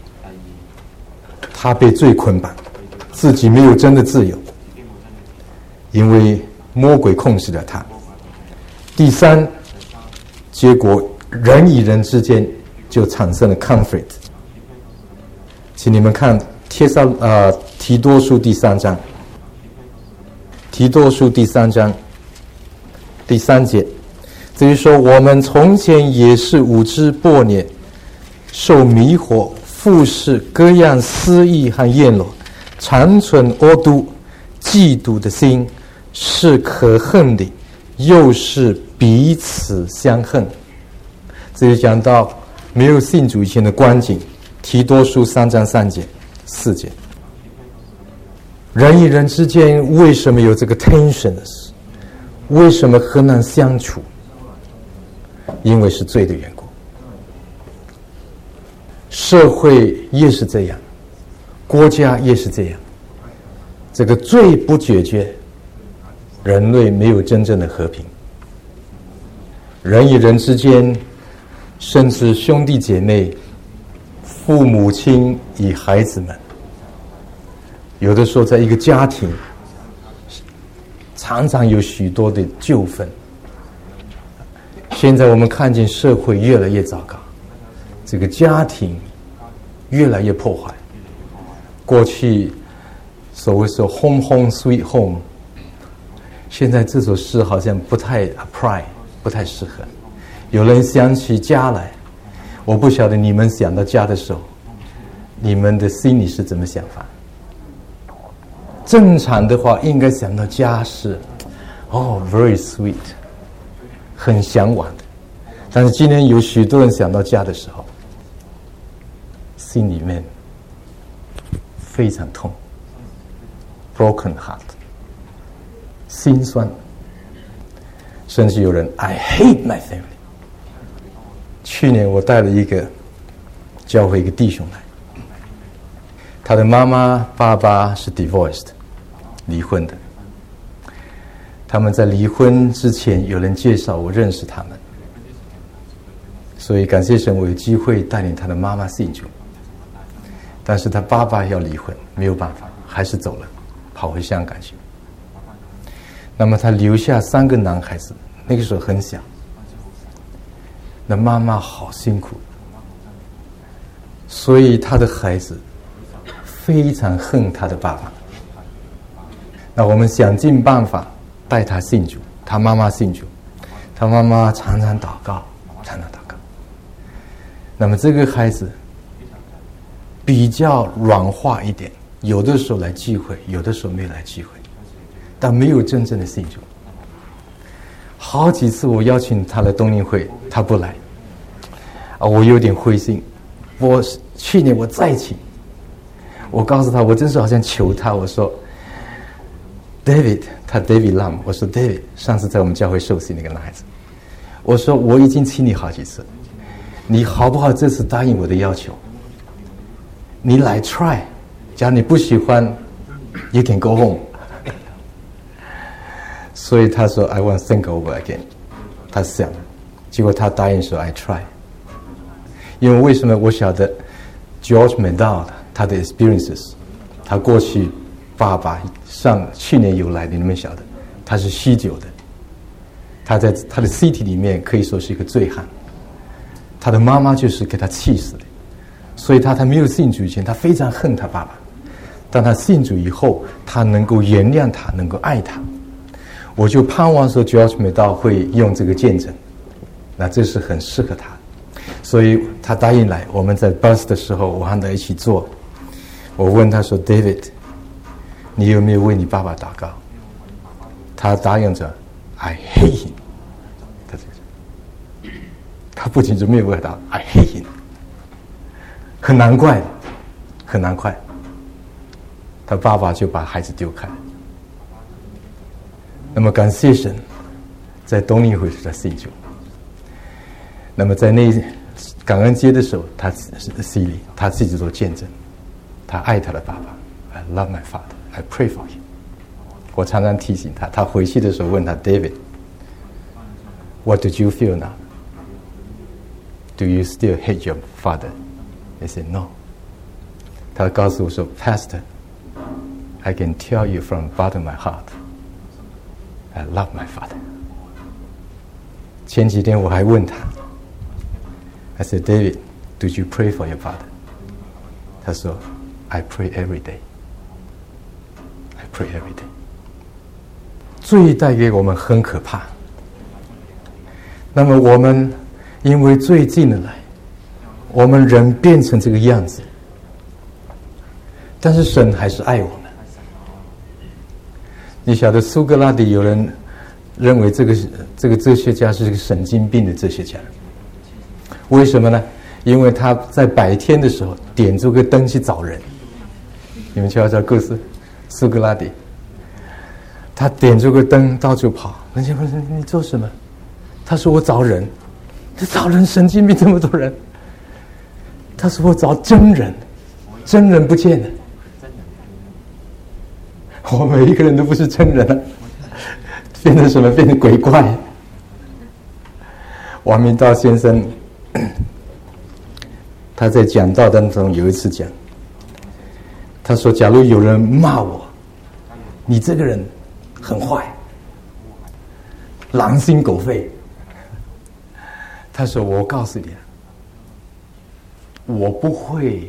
他被罪捆绑，自己没有真的自由，因为魔鬼控制了他；第三，结果人与人之间就产生了 conflict。请你们看帖撒呃提多书第三章，提多书第三章第三节，这里说：我们从前也是无知悖逆，受迷惑，服侍各样私意和宴乐，常存恶毒、嫉妒的心，是可恨的，又是彼此相恨。这里讲到没有信主以前的光景，提多书三章三节、四节。人与人之间为什么有这个 tensions？ 为什么很难相处？因为是罪的缘故。社会也是这样，国家也是这样。这个罪不解决，人类没有真正的和平。人与人之间，甚至兄弟姐妹、父母亲与孩子们，有的时候在一个家庭常常有许多的纠纷。现在我们看见社会越来越糟糕，这个家庭越来越破坏。过去所谓说 home home sweet home， 现在这首诗好像不太 apply， 不太适合。有人想起家来，我不晓得你们想到家的时候，你们的心里是怎么想法？正常的话，应该想到家是，哦 ，very sweet， 很向往的。但是今天有许多人想到家的时候，心里面非常痛 ，broken heart， 心酸，甚至有人 I hate my family。去年我带了一个教会一个弟兄来，他的妈妈爸爸是 divorced， 离婚的。他们在离婚之前，有人介绍我认识他们，所以感谢神，我有机会带领他的妈妈信主。但是他爸爸要离婚，没有办法，还是走了，跑回香港去。那么他留下三个男孩子，那个时候很小。那妈妈好辛苦，所以他的孩子非常恨他的爸爸。那我们想尽办法带他信主，他妈妈信主，他妈妈常常祷告，常常祷告。那么这个孩子比较软化一点，有的时候来聚会，有的时候没有来聚会，但没有真正的信主。好几次我邀请他来冬令会，他不来，啊，我有点灰心。我去年我再请，我告诉他，我真是好像求他，我说 ，David， 他 David Lam， 我说 David， 上次在我们教会受洗那个男孩子，我说我已经请你好几次，你好不好这次答应我的要求？你来 try， 假如你不喜欢 ，you can go home。所以他说 I want to think over again， 他想，结果他答应说 I try。因为为什么我晓得 George Medard 他的 experiences， 他过去爸爸上去年有来的，你们晓得，他是吸酒的，他在他的 city 里面可以说是一个醉汉，他的妈妈就是给他气死的，所以他他没有信主以前，他非常恨他爸爸，但他信主以后，他能够原谅他，能够爱他。我就盼望说 George Medard 会用这个见证，那这是很适合他。 所以他答应来。我们在 bus 的时候，我和他一起坐。我问他说 ：“David， 你有没有为你爸爸祷告？”他答应着 ：“I hate him。”他这个，他不仅是没有为他祷 ，I hate him。很难怪，很难怪。他爸爸就把孩子丢开。那么感谢神，在冬令会是他信主。那么在那感恩节的时候，他心里他自己做见证，他爱他的爸爸。I love my father. I pray for him. 我常常提醒他，他回去的时候问他 David, what did you feel now? Do you still hate your father? He said no. 他告诉我说 Pastor, I can tell you from the bottom of my heart, I love my father. 前几天我还问他I said, David, did you pray for your father? 他说 I pray every day. I pray every day. 罪带给我们很可怕。那么我们因为罪进了来，我们人变成这个样子，但是神还是爱我们。你晓得苏格拉底，有人认为这个这个哲学家是个神经病的哲学家。为什么呢？因为他在白天的时候点着个灯去找人。你们瞧瞧故事，苏格拉底，他点着个灯到处跑，人家问你做什么？他说我找人。你找人，神经病这么多人。他说我找真人，真人不见了。我们每一个人都不是真人了，变成什么？变成鬼怪。王明道先生他在讲道当中有一次讲，他说假如有人骂我，你这个人很坏，狼心狗肺，他说我告诉你，我不会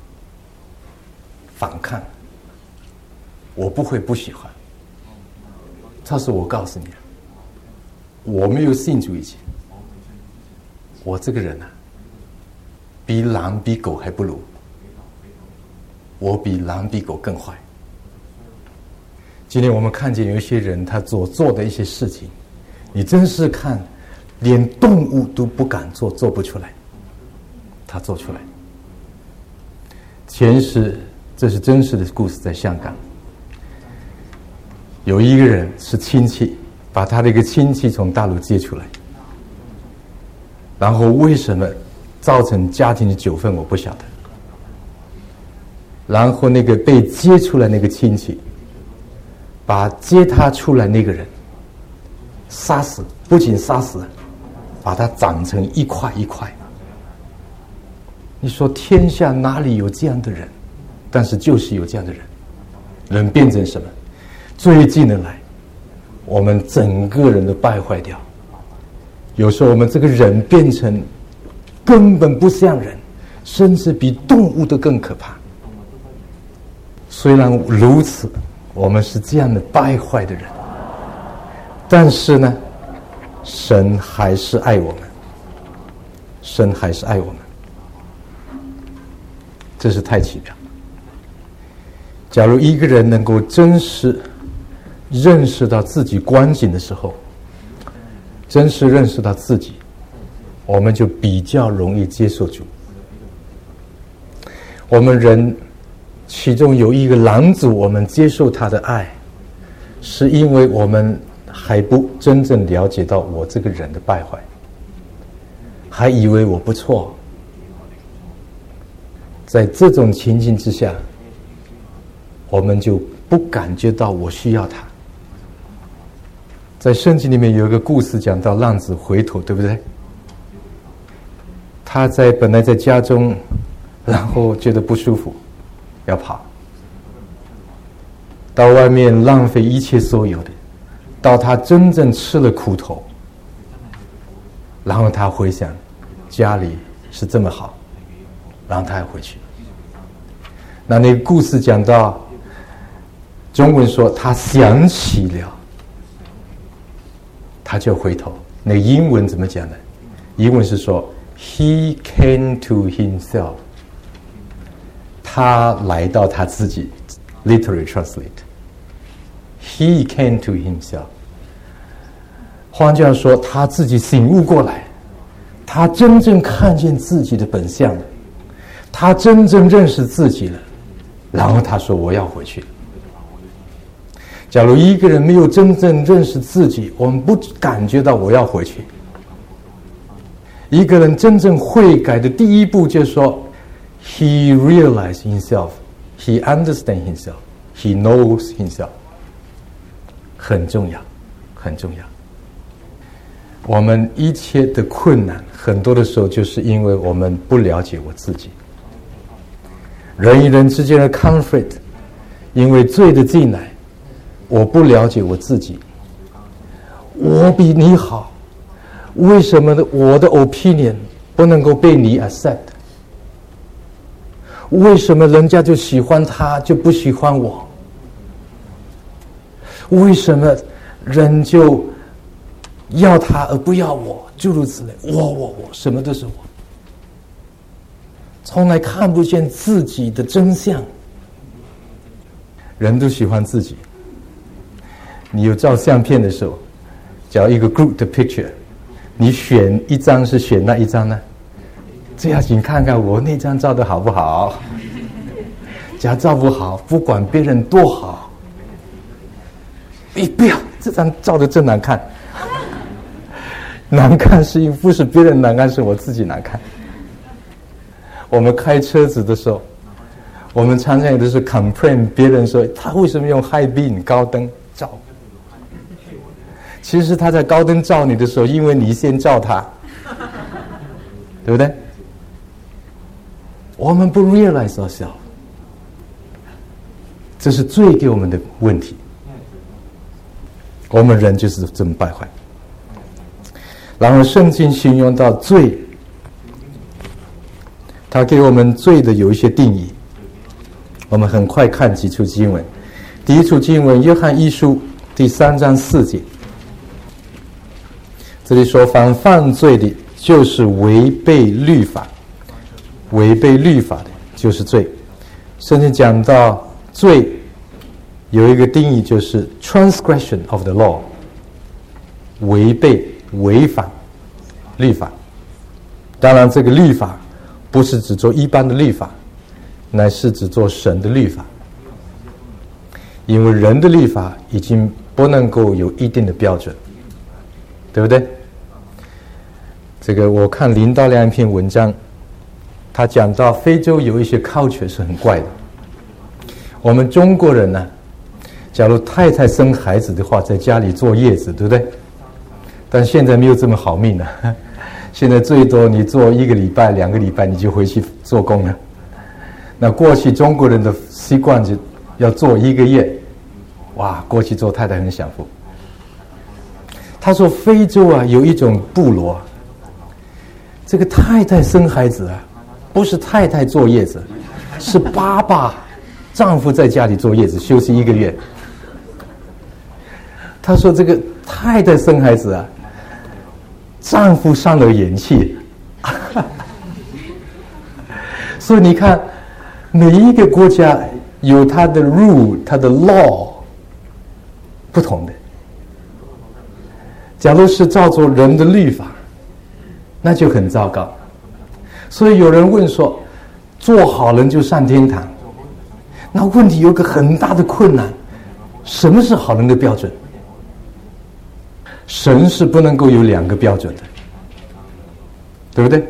反抗，我不会不喜欢。他说我告诉你，我没有信主以前，我这个人啊，比狼比狗还不如，我比狼比狗更坏。今天我们看见有一些人他所做的一些事情，你真是看连动物都不敢做，做不出来，他做出来。前世，这是真实的故事，在香港有一个人是亲戚，把他的一个亲戚从大陆接出来，然后为什么造成家庭的纠纷我不晓得。然后那个被接出来那个亲戚，把接他出来那个人杀死，不仅杀死，把他长成一块一块。你说天下哪里有这样的人？但是就是有这样的人，人变成什么？最近的来，我们整个人都败坏掉。有时候我们这个人变成根本不像人，甚至比动物都更可怕。虽然如此，我们是这样的败坏的人，但是呢，神还是爱我们，神还是爱我们，这是太奇妙。假如一个人能够真实认识到自己光景的时候，真实认识到自己，我们就比较容易接受主。我们人其中有一个拦阻我们接受他的爱，是因为我们还不真正了解到我这个人的败坏，还以为我不错。在这种情形之下，我们就不感觉到我需要他。在圣经里面有一个故事讲到浪子回头，对不对？他在本来在家中，然后觉得不舒服，要跑，到外面浪费一切所有的，到他真正吃了苦头，然后他回想家里是这么好，然后他还回去。那那个故事讲到，中文说他想起了，他就回头。那个英文怎么讲呢？英文是说 He came to himself. 他来到他自己 literally translate. He came to himself. 换句话说，他自己醒悟过来，他真正看见自己的本相，他真正认识自己了，然后他说我要回去。假如一个人没有真正认识自己，我们不感觉到我要回去。一个人真正悔改的第一步就是说 He realized himself, He understands himself, He knows himself. 很重要，很重要。我们一切的困难很多的时候就是因为我们不了解我自己。人与人之间的 conflict 因为罪的进来，我不了解我自己，我比你好，为什么我的 opinion 不能够被你 accept？ 为什么人家就喜欢他就不喜欢我？为什么人就要他而不要我？诸如此类，我我我，什么都是我，从来看不见自己的真相。人都喜欢自己。你有照相片的时候，找一个 group 的 picture， 你选一张是选那一张呢？这样请看看我那张照的好不好？假如照不好，不管别人多好，你不要这张照的真难看。难看是因为不是别人难看，是我自己难看。我们开车子的时候，我们常常有的是 complain 别人说他为什么用 high beam 高灯照。其实他在高灯照你的时候，因为你先照他，对不对？我们不 realize ourselves， 这是罪给我们的问题。我们人就是这么败坏。然后圣经形容到罪，他给我们罪的有一些定义。我们很快看几处经文。第一处经文，约翰一书第三章四节。这里说，凡犯罪的，就是违背律法，违背律法的，就是罪。圣经讲到罪，有一个定义，就是 transgression of the law， 违背、违反律法。当然，这个律法不是只做一般的律法，乃是只做神的律法。因为人的律法已经不能够有一定的标准，对不对？这个我看林道亮一篇文章，他讲到非洲有一些 culture 是很怪的。我们中国人呢，假如太太生孩子的话，在家里坐月子，对不对？但现在没有这么好命了，现在最多你做一个礼拜、两个礼拜，你就回去做工了。那过去中国人的习惯就要做一个月，哇，过去做太太很享福。他说非洲啊有一种部落，这个太太生孩子啊，不是太太坐月子，是爸爸丈夫在家里坐月子休息一个月。他说这个太太生孩子啊，丈夫上了演气。所以你看每一个国家有它的 rule， 它的 law 不同的。假如是照做人的律法，那就很糟糕。所以有人问说，做好人就上天堂。那问题有个很大的困难，什么是好人的标准？神是不能够有两个标准的，对不对？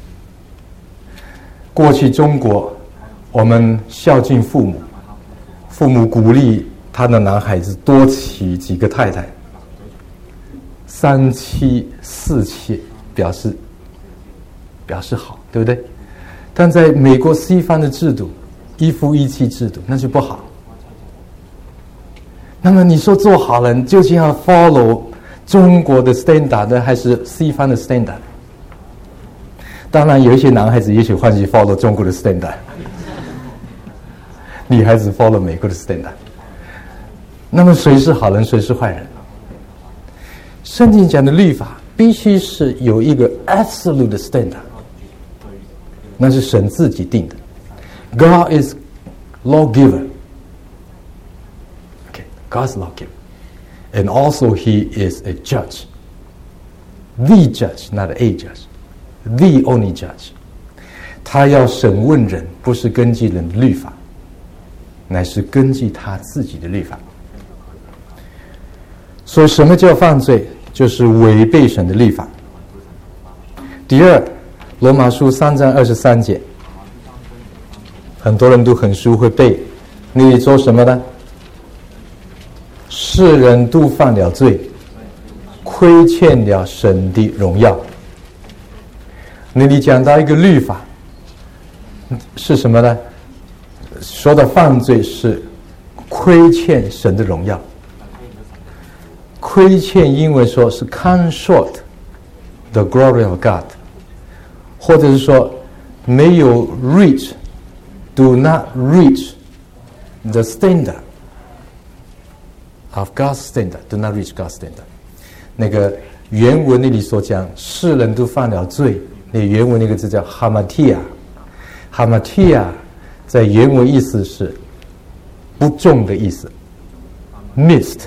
过去中国我们孝敬父母，父母鼓励他的男孩子多娶几个太太，三妻四妾表示表示好，对不对？但在美国西方的制度，一夫一妻制度，那就不好。那么你说做好人究竟要 follow 中国的 standard 呢，还是西方的 standard？ 当然有一些男孩子也许欢喜 follow 中国的 standard， 女孩子 follow 美国的 standard。 那么谁是好人，谁是坏人？圣经讲的律法必须是有一个 absolute standard， 那是神自己定的。God is lawgiver. Okay, God's lawgiver. And also he is a judge. The judge, not a judge. The only judge. 他要审问人，不是根据人的律法，乃是根据他自己的律法。所以什么叫犯罪？就是违背神的律法。第二，罗马书三章二十三节，很多人都很熟会背，那里说什么呢？世人都犯了罪，亏欠了神的荣耀。那里讲到一个律法是什么呢？说的犯罪是亏欠神的荣耀。亏欠英文说是 come short the glory of God， 或者是说没有 reach do not reach the standard of God's standard do not reach God's standard。 那个原文那里所讲世人都犯了罪，那原文那个字叫 hamartia， hamartia 在原文意思是不中的意思 missed。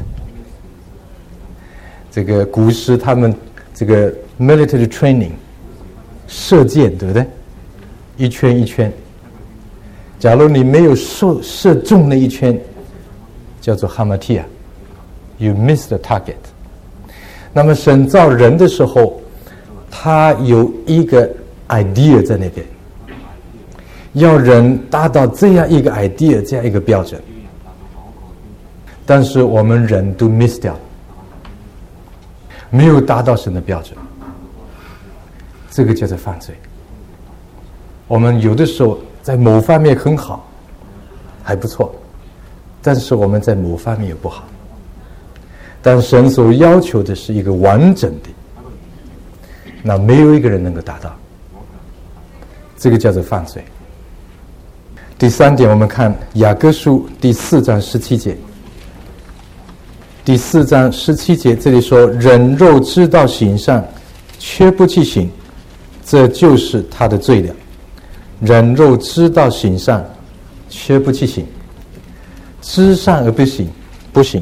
这个古时他们这个 military training 射箭，对不对？一圈一圈，假如你没有射射中那一圈，叫做 hamartia， you miss the target。 那么神造人的时候，他有一个 idea 在那边，要人达到这样一个 idea， 这样一个标准，但是我们人都 miss 掉，没有达到神的标准，这个叫做犯罪。我们有的时候在某方面很好，还不错，但是我们在某方面也不好。但神所要求的是一个完整的，那没有一个人能够达到，这个叫做犯罪。第三点，我们看雅各书第四章十七节。第四章十七节这里说，人肉知道行善，却不去行，这就是他的罪了。人肉知道行善，却不去行，知善而不行，不行。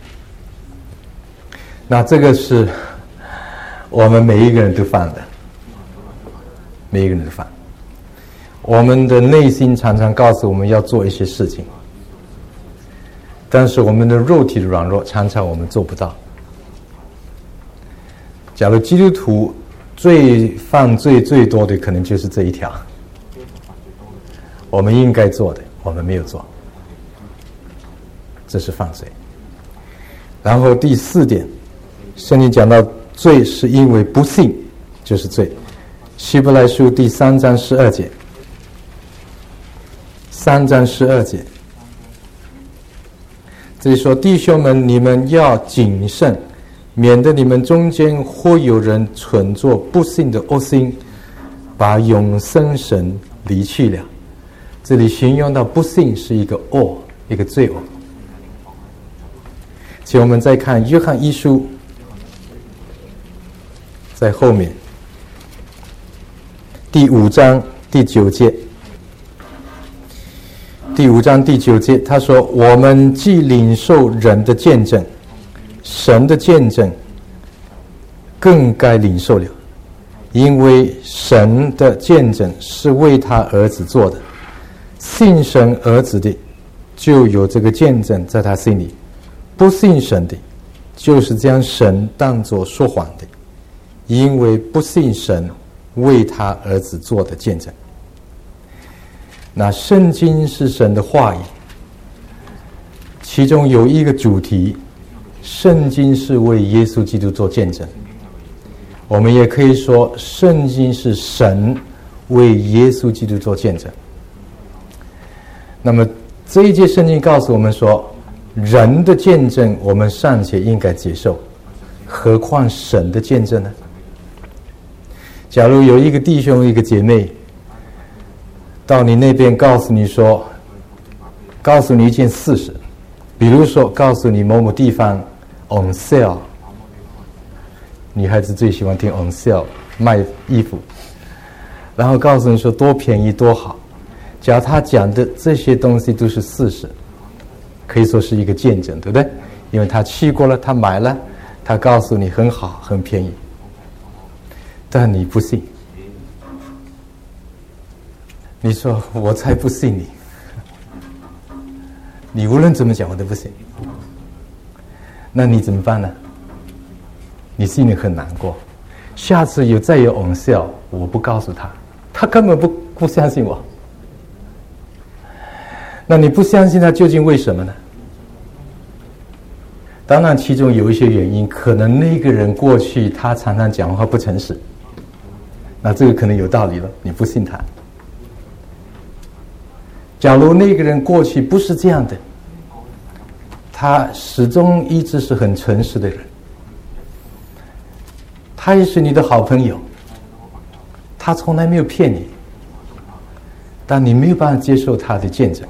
那这个是我们每一个人都犯的，每一个人都犯。我们的内心常常告诉我们要做一些事情，但是我们的肉体的软弱常常我们做不到。假如基督徒最犯罪最多的可能就是这一条，我们应该做的我们没有做，这是犯罪。然后第四点，圣经讲到罪是因为不信就是罪。希伯来书第三章十二节，三章十二节，这里说，弟兄们，你们要谨慎，免得你们中间或有人存着不信的恶心，把永生神离去了。这里形容到不信是一个恶，一个罪恶。请我们再看约翰一书，在后面第五章第九节，第五章第九节，他说：“我们既领受人的见证，神的见证更该领受了，因为神的见证是为他儿子做的。信神儿子的，就有这个见证在他心里；不信神的，就是将神当作说谎的，因为不信神为他儿子做的见证。”那圣经是神的话语，其中有一个主题，圣经是为耶稣基督做见证。我们也可以说，圣经是神为耶稣基督做见证。那么这一节圣经告诉我们说，人的见证我们尚且应该接受，何况神的见证呢？假如有一个弟兄一个姐妹到你那边告诉你说，告诉你一件事实，比如说告诉你某某地方 on sale， 女孩子最喜欢听 on sale 卖衣服， 然后告诉你说多便宜多好。只要他讲的这些东西都是事实，可以说是一个见证，对不对？因为他去过了，他买了，他告诉你很好很便宜，但你不信。你说我才不信你，你无论怎么讲我都不信。那你怎么办呢？你心里很难过，下次有再有翁笑，我不告诉他，他根本不不相信我。那你不相信他究竟为什么呢？当然其中有一些原因，可能那个人过去他常常讲话不诚实，那这个可能有道理了，你不信他。假如那个人过去不是这样的，他始终一直是很诚实的人，他也是你的好朋友，他从来没有骗你，但你没有办法接受他的见证，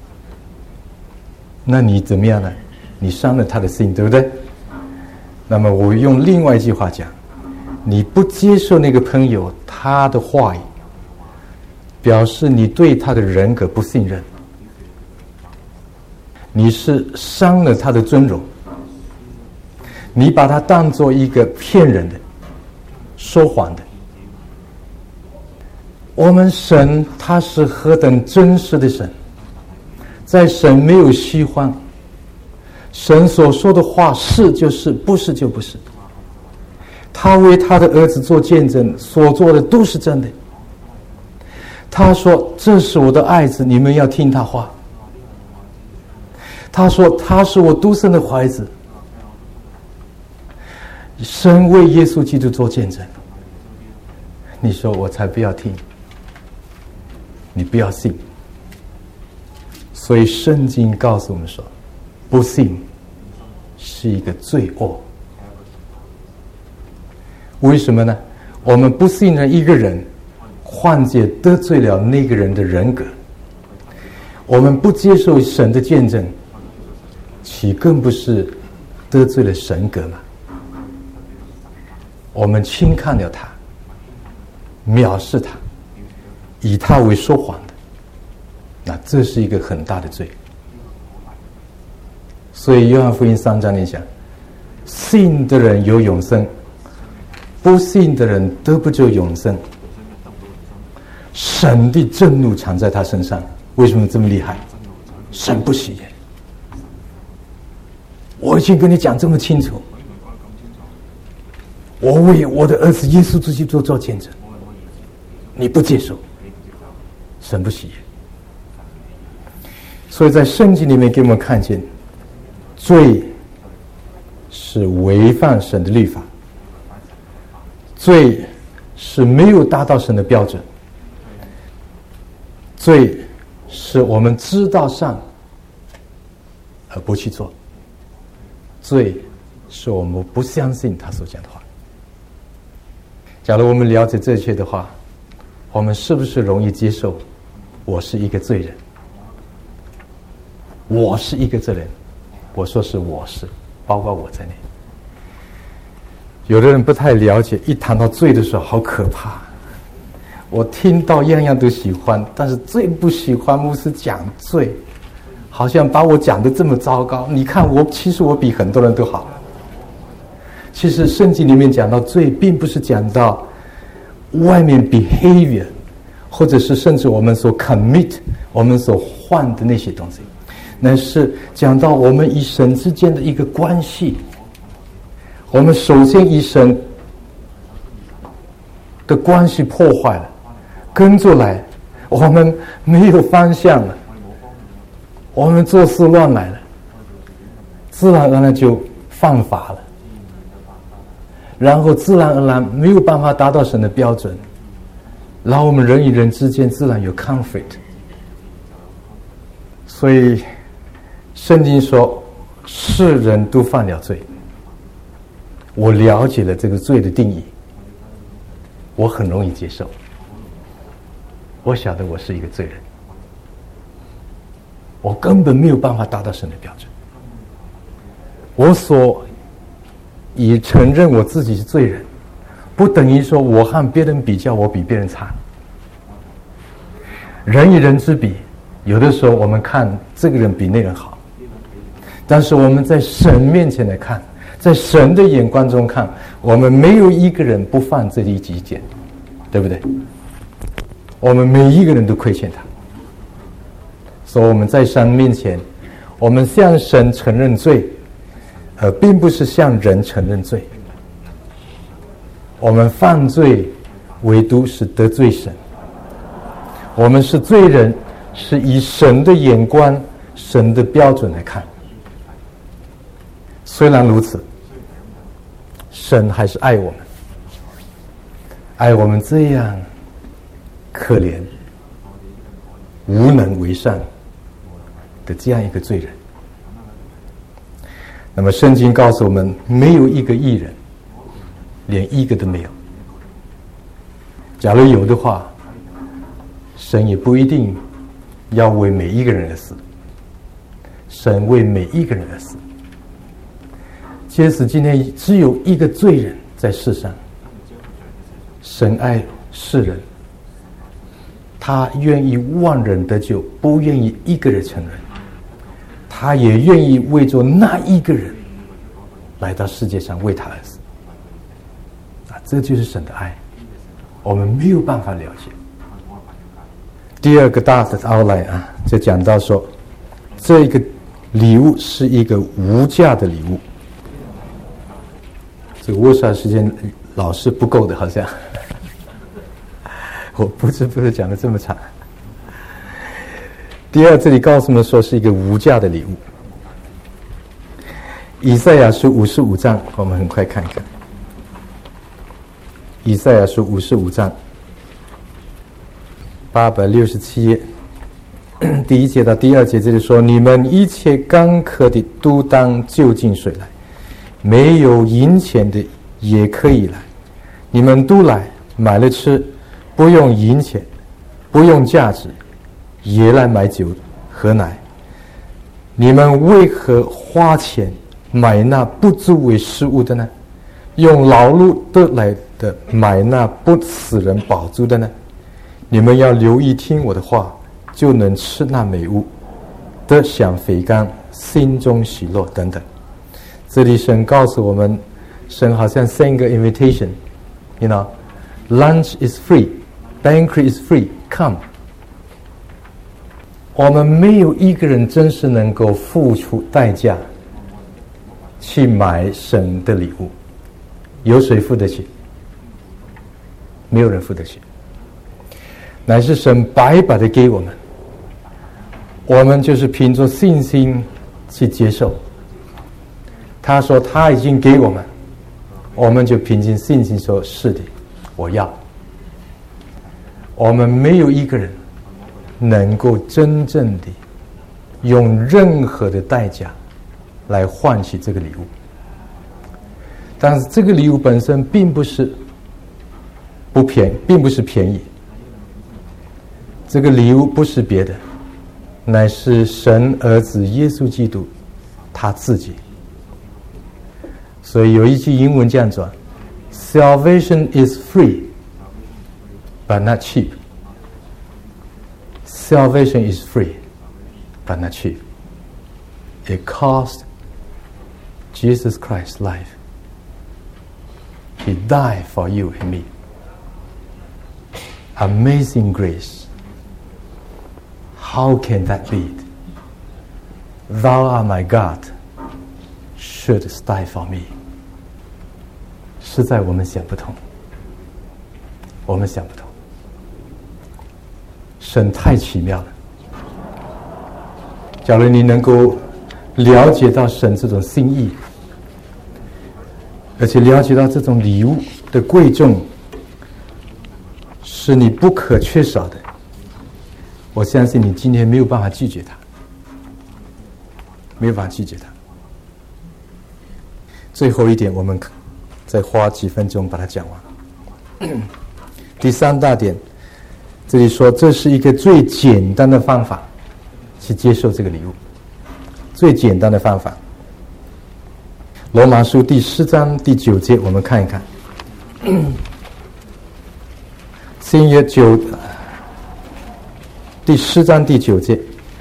那你怎么样呢？你伤了他的心，对不对？那么我用另外一句话讲，你不接受那个朋友他的话语，表示你对他的人格不信任，你是伤了他的尊荣，你把他当作一个骗人的、说谎的。我们神他是何等真实的神，在神没有虚幻，神所说的话是就是，不是就不是。他为他的儿子做见证，所做的都是真的。他说这是我的爱子，你们要听他话。他说他是我独生的孩子。神为耶稣基督做见证，你说我才不要听，你不要信。所以圣经告诉我们说，不信是一个罪恶。为什么呢？我们不信任一个人，换解得罪了那个人的人格。我们不接受神的见证，岂更不是得罪了神格吗？我们轻看了他，藐视他，以他为说谎的，那这是一个很大的罪。所以约翰福音三章里讲，信的人有永生，不信的人得不着永生。神的震怒藏在他身上，为什么这么厉害？神不喜悦。我已经跟你讲这么清楚，我为我的儿子耶稣基督做见证，你不接受，神不喜悦。所以在圣经里面给我们看见，罪是违反神的律法，罪是没有达到神的标准，罪是我们知道善而不去做，罪是我们不相信他所讲的话。假如我们了解这些的话，我们是不是容易接受我是一个罪人？我是一个罪人，我说是我是，包括我在内。有的人不太了解，一谈到罪的时候好可怕。我听到样样都喜欢，但是最不喜欢牧师讲罪，好像把我讲得这么糟糕。你看我，其实我比很多人都好。其实圣经里面讲到罪，并不是讲到外面 behavior， 或者是甚至我们所 commit 我们所犯的那些东西，那是讲到我们与神之间的一个关系。我们首先与神的关系破坏了，跟着来，我们没有方向了，我们做事乱来了，自然而然就犯法了，然后自然而然没有办法达到神的标准，然后我们人与人之间自然有 conflict。 所以圣经说世人都犯了罪。我了解了这个罪的定义，我很容易接受。我晓得我是一个罪人，我根本没有办法达到神的标准。我所以承认我自己是罪人，不等于说我和别人比较我比别人差。 人与人之比，有的时候我们看这个人比那人好，但是我们在神面前来看，在神的眼光中看，我们没有一个人不犯这一极简，对不对？我们每一个人都亏欠他，所以我们在神面前，我们向神承认罪，而并不是向人承认罪。我们犯罪唯独是得罪神，我们是罪人，是以神的眼光、神的标准来看。虽然如此，神还是爱我们，爱我们这样可怜、无能为善的这样一个罪人。那么圣经告诉我们，没有一个义人，连一个都没有。假如有的话，神也不一定要为每一个人而死，神为每一个人而死。即使今天只有一个罪人在世上，神爱世人，他愿意万人得救，不愿意一个人成人，他也愿意为着那一个人来到世界上为他而死。啊，这就是神的爱，我们没有办法了解。第二个大的outline啊，就讲到说，这个礼物是一个无价的礼物。这个握手时间老是不够的，好像我不知不觉讲的这么长。第二，这里告诉我们说是一个无价的礼物。以赛亚书五十五章，我们很快看看。以赛亚书五十五章八百六十七页第一节到第二节，这里说：你们一切干渴的都当就近水来，没有银钱的也可以来，你们都来买了吃，不用银钱，不用价值，也来买酒和奶。你们为何花钱买那不足为食物的呢？用劳碌得来的买那不使人饱足的呢？你们要留意听我的话，就能吃那美物，得享肥甘，心中喜乐等等。这里神告诉我们，神好像 send 个 invitation， you know, lunch is free, banquet is free, come。 我们没有一个人真是能够付出代价去买神的礼物，有谁付得起？没有人付得起，乃是神白白的给我们，我们就是凭着信心去接受。他说他已经给我们，我们就凭着信心说是的，我要。我们没有一个人能够真正的用任何的代价来换取这个礼物，但是这个礼物本身并不是不便宜，并不是便宜。这个礼物不是别的，乃是神儿子耶稣基督他自己。所以有一句英文这样转 ：Salvation is free, but not cheap. Salvation is free, but not cheap. It cost Jesus Christ's life. He died for you and me. Amazing grace. How can that be? Thou art my God, shouldst die for me. 实在我们想不通，我们想不通。神太奇妙了。假如你能够了解到神这种心意，而且了解到这种礼物的贵重，是你不可缺少的，我相信你今天没有办法拒绝它，没有办法拒绝它。最后一点，我们再花几分钟把它讲完。第三大点，这里说这是一个最简单的方法去接受这个礼物，最简单的方法。罗马书第十章第九节，我们看一看。新约九第四章第九节，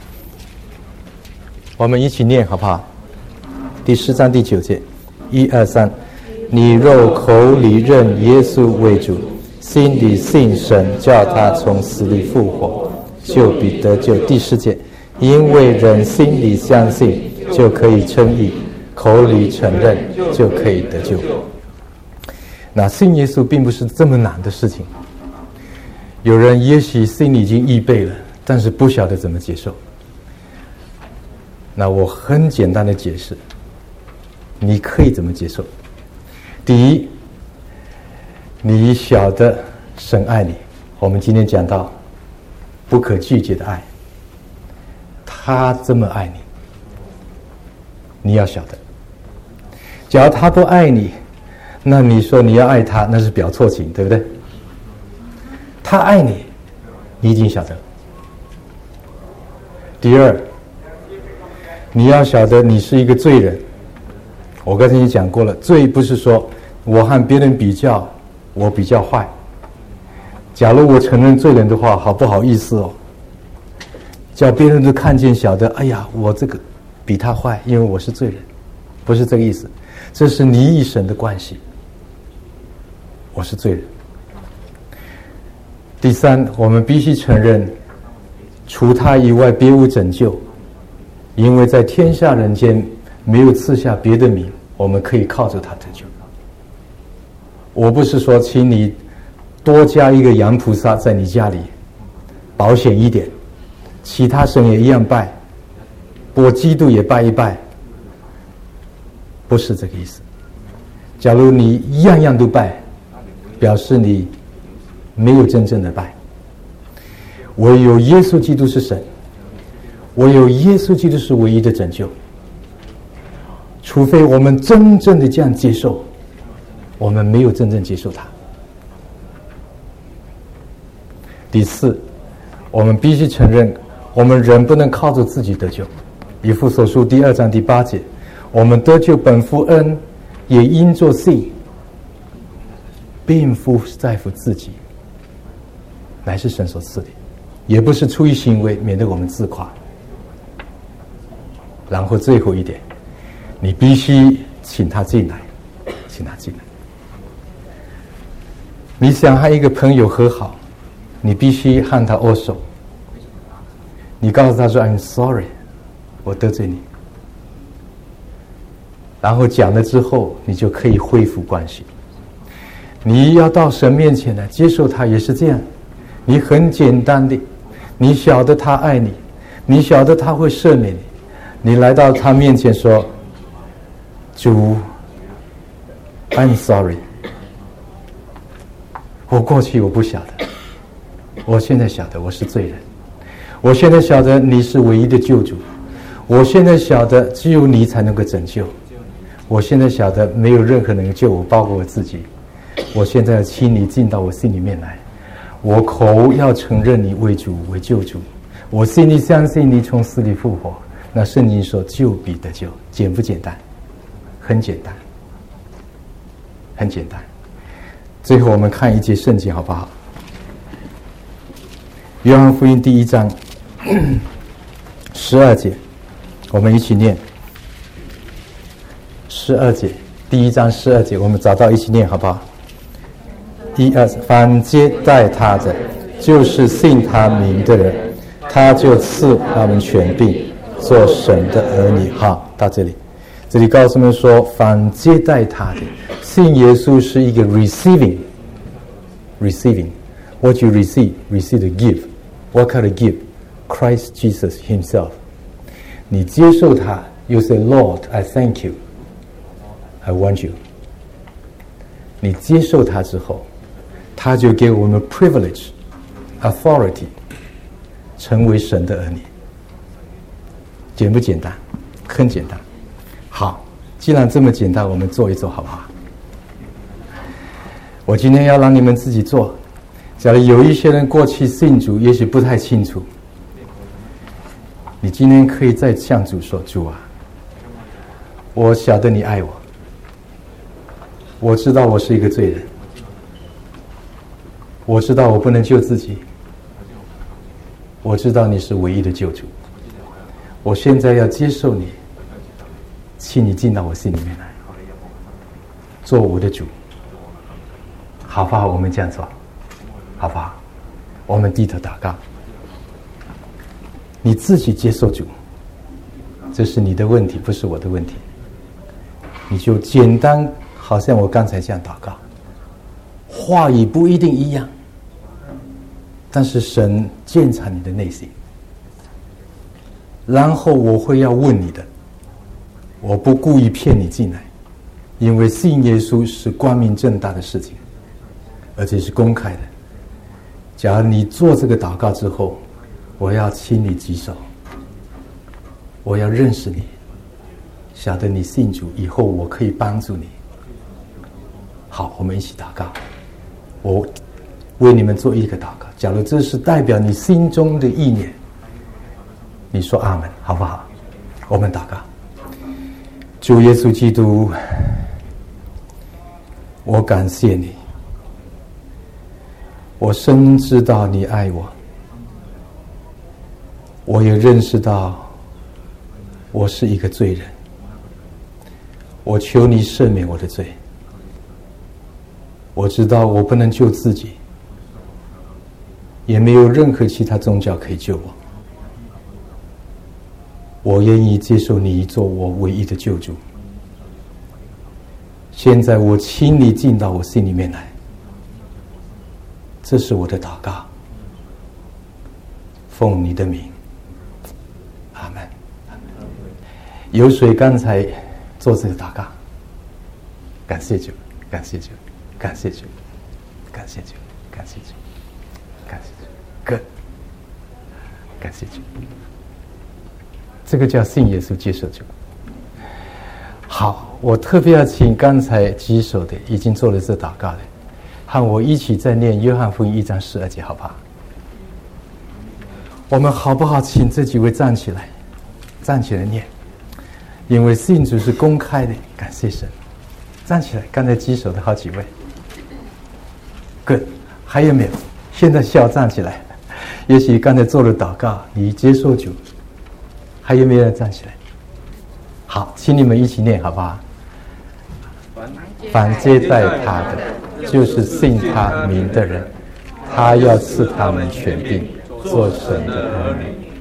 我们一起念好不好？第四章第九节，一二三，你若口里认耶稣为主，心里信神叫他从死里复活，就必得救。第四节，因为人心里相信就可以称义，口里承认就可以得救。那信耶稣并不是这么难的事情，有人也许心里已经预备了，但是不晓得怎么接受。那我很简单的解释，你可以怎么接受？第一，你晓得神爱你，我们今天讲到不可拒绝的爱，他这么爱你，你要晓得。假如他不爱你，那你说你要爱他，那是表错情，对不对？他爱你，你已经晓得。第二，你要晓得你是一个罪人。我刚才已经讲过了，罪不是说我和别人比较，我比较坏。假如我承认罪人的话，好不好意思哦？叫别人都看见晓得，哎呀，我这个比他坏，因为我是罪人，不是这个意思。这是你与神的关系，我是罪人。第三，我们必须承认，除他以外别无拯救，因为在天下人间没有赐下别的名，我们可以靠着他得救。我不是说请你多加一个洋菩萨在你家里，保险一点，其他神也一样拜，我基督也拜一拜，不是这个意思。假如你样样都拜，表示你没有真正的拜。唯有耶稣基督是神，唯有耶稣基督是唯一的拯救。除非我们真正的这样接受，我们没有真正接受他。第四，我们必须承认，我们人不能靠着自己得救。以弗所书第二章第八节，我们得救本乎恩，也因着信，并不在乎自己，乃是神所赐的，也不是出于行为，免得我们自夸。然后最后一点，你必须请他进来，请他进来。你想和一个朋友和好，你必须和他握手。你告诉他说 I'm sorry， 我得罪你。然后讲了之后，你就可以恢复关系。你要到神面前来接受他，也是这样。你很简单的，你晓得他爱你，你晓得他会赦免你，你来到他面前说，主 I'm sorry， 我过去我不晓得，我现在晓得我是罪人，我现在晓得你是唯一的救主，我现在晓得只有你才能够拯救，我现在晓得没有任何能救我，包括我自己。我现在请你进到我心里面来，我口要承认你为主为救主，我心里相信你从死里复活。那圣经说救必得救，简不简单？很简单，很简单。最后我们看一节圣经好不好？约翰福音第一章十二节，我们一起念。十二节，第一章十二节，我们找到一起念好不好？一二，凡接待他的，就是信他名的人，他就赐他们权柄，做神的儿女。好，到这里，这里告诉我们说，凡接待他的，信耶稣是一个 receiving receiving what you receive receive the give what kind of give Christ Jesus himself。 你接受他 you say Lord I thank you I want you。 你接受他之后，他就给我们 privilege authority 成为神的儿女。简不简单？很简单。好，既然这么简单，我们做一做好不好？我今天要让你们自己做。假如有一些人过去信主也许不太清楚，你今天可以再向主说，主啊，我晓得你爱我，我知道我是一个罪人，我知道我不能救自己， 我知道你是唯一的救主，我现在要接受你，请你进到我心里面来，做我的主，好不好？我们这样做，好不好？我们低头祷告，你自己接受主，这是你的问题，不是我的问题。你就简单，好像我刚才这样祷告，话语不一定一样，但是神鉴察你的内心，然后我会要问你的，我不故意骗你进来，因为信耶稣是光明正大的事情，而且是公开的。假如你做这个祷告之后，我要请你举手，我要认识你，晓得你信主以后，我可以帮助你。好，我们一起祷告，我为你们做一个祷告。假如这是代表你心中的意念，你说阿们，好不好？我们祷告。主耶稣基督，我感谢你，我深知道你爱我，我也认识到我是一个罪人，我求你赦免我的罪。我知道我不能救自己，也没有任何其他宗教可以救我。我愿意接受你做我唯一的救主。现在我请你进到我心里面来，这是我的祷告，奉你的名，阿们。有谁刚才做这个祷告？感谢主，感谢主，感谢主，感谢主，感谢主，感谢主，哥，感谢主。这个叫信耶稣，接受主。好，我特别要请刚才举手的已经做了这祷告的，和我一起再念约翰福音一章十二节，好不好？我们好不好请这几位站起来，站起来念，因为信主是公开的，感谢神。站起来，刚才举手的好几位 ，good， 还有没有？现在需要站起来。也许刚才做了祷告，你接受主，还有没有人站起来？好，请你们一起念，好不好？凡接待他的，就是信他名的人，他要赐他们权柄，做神的儿女。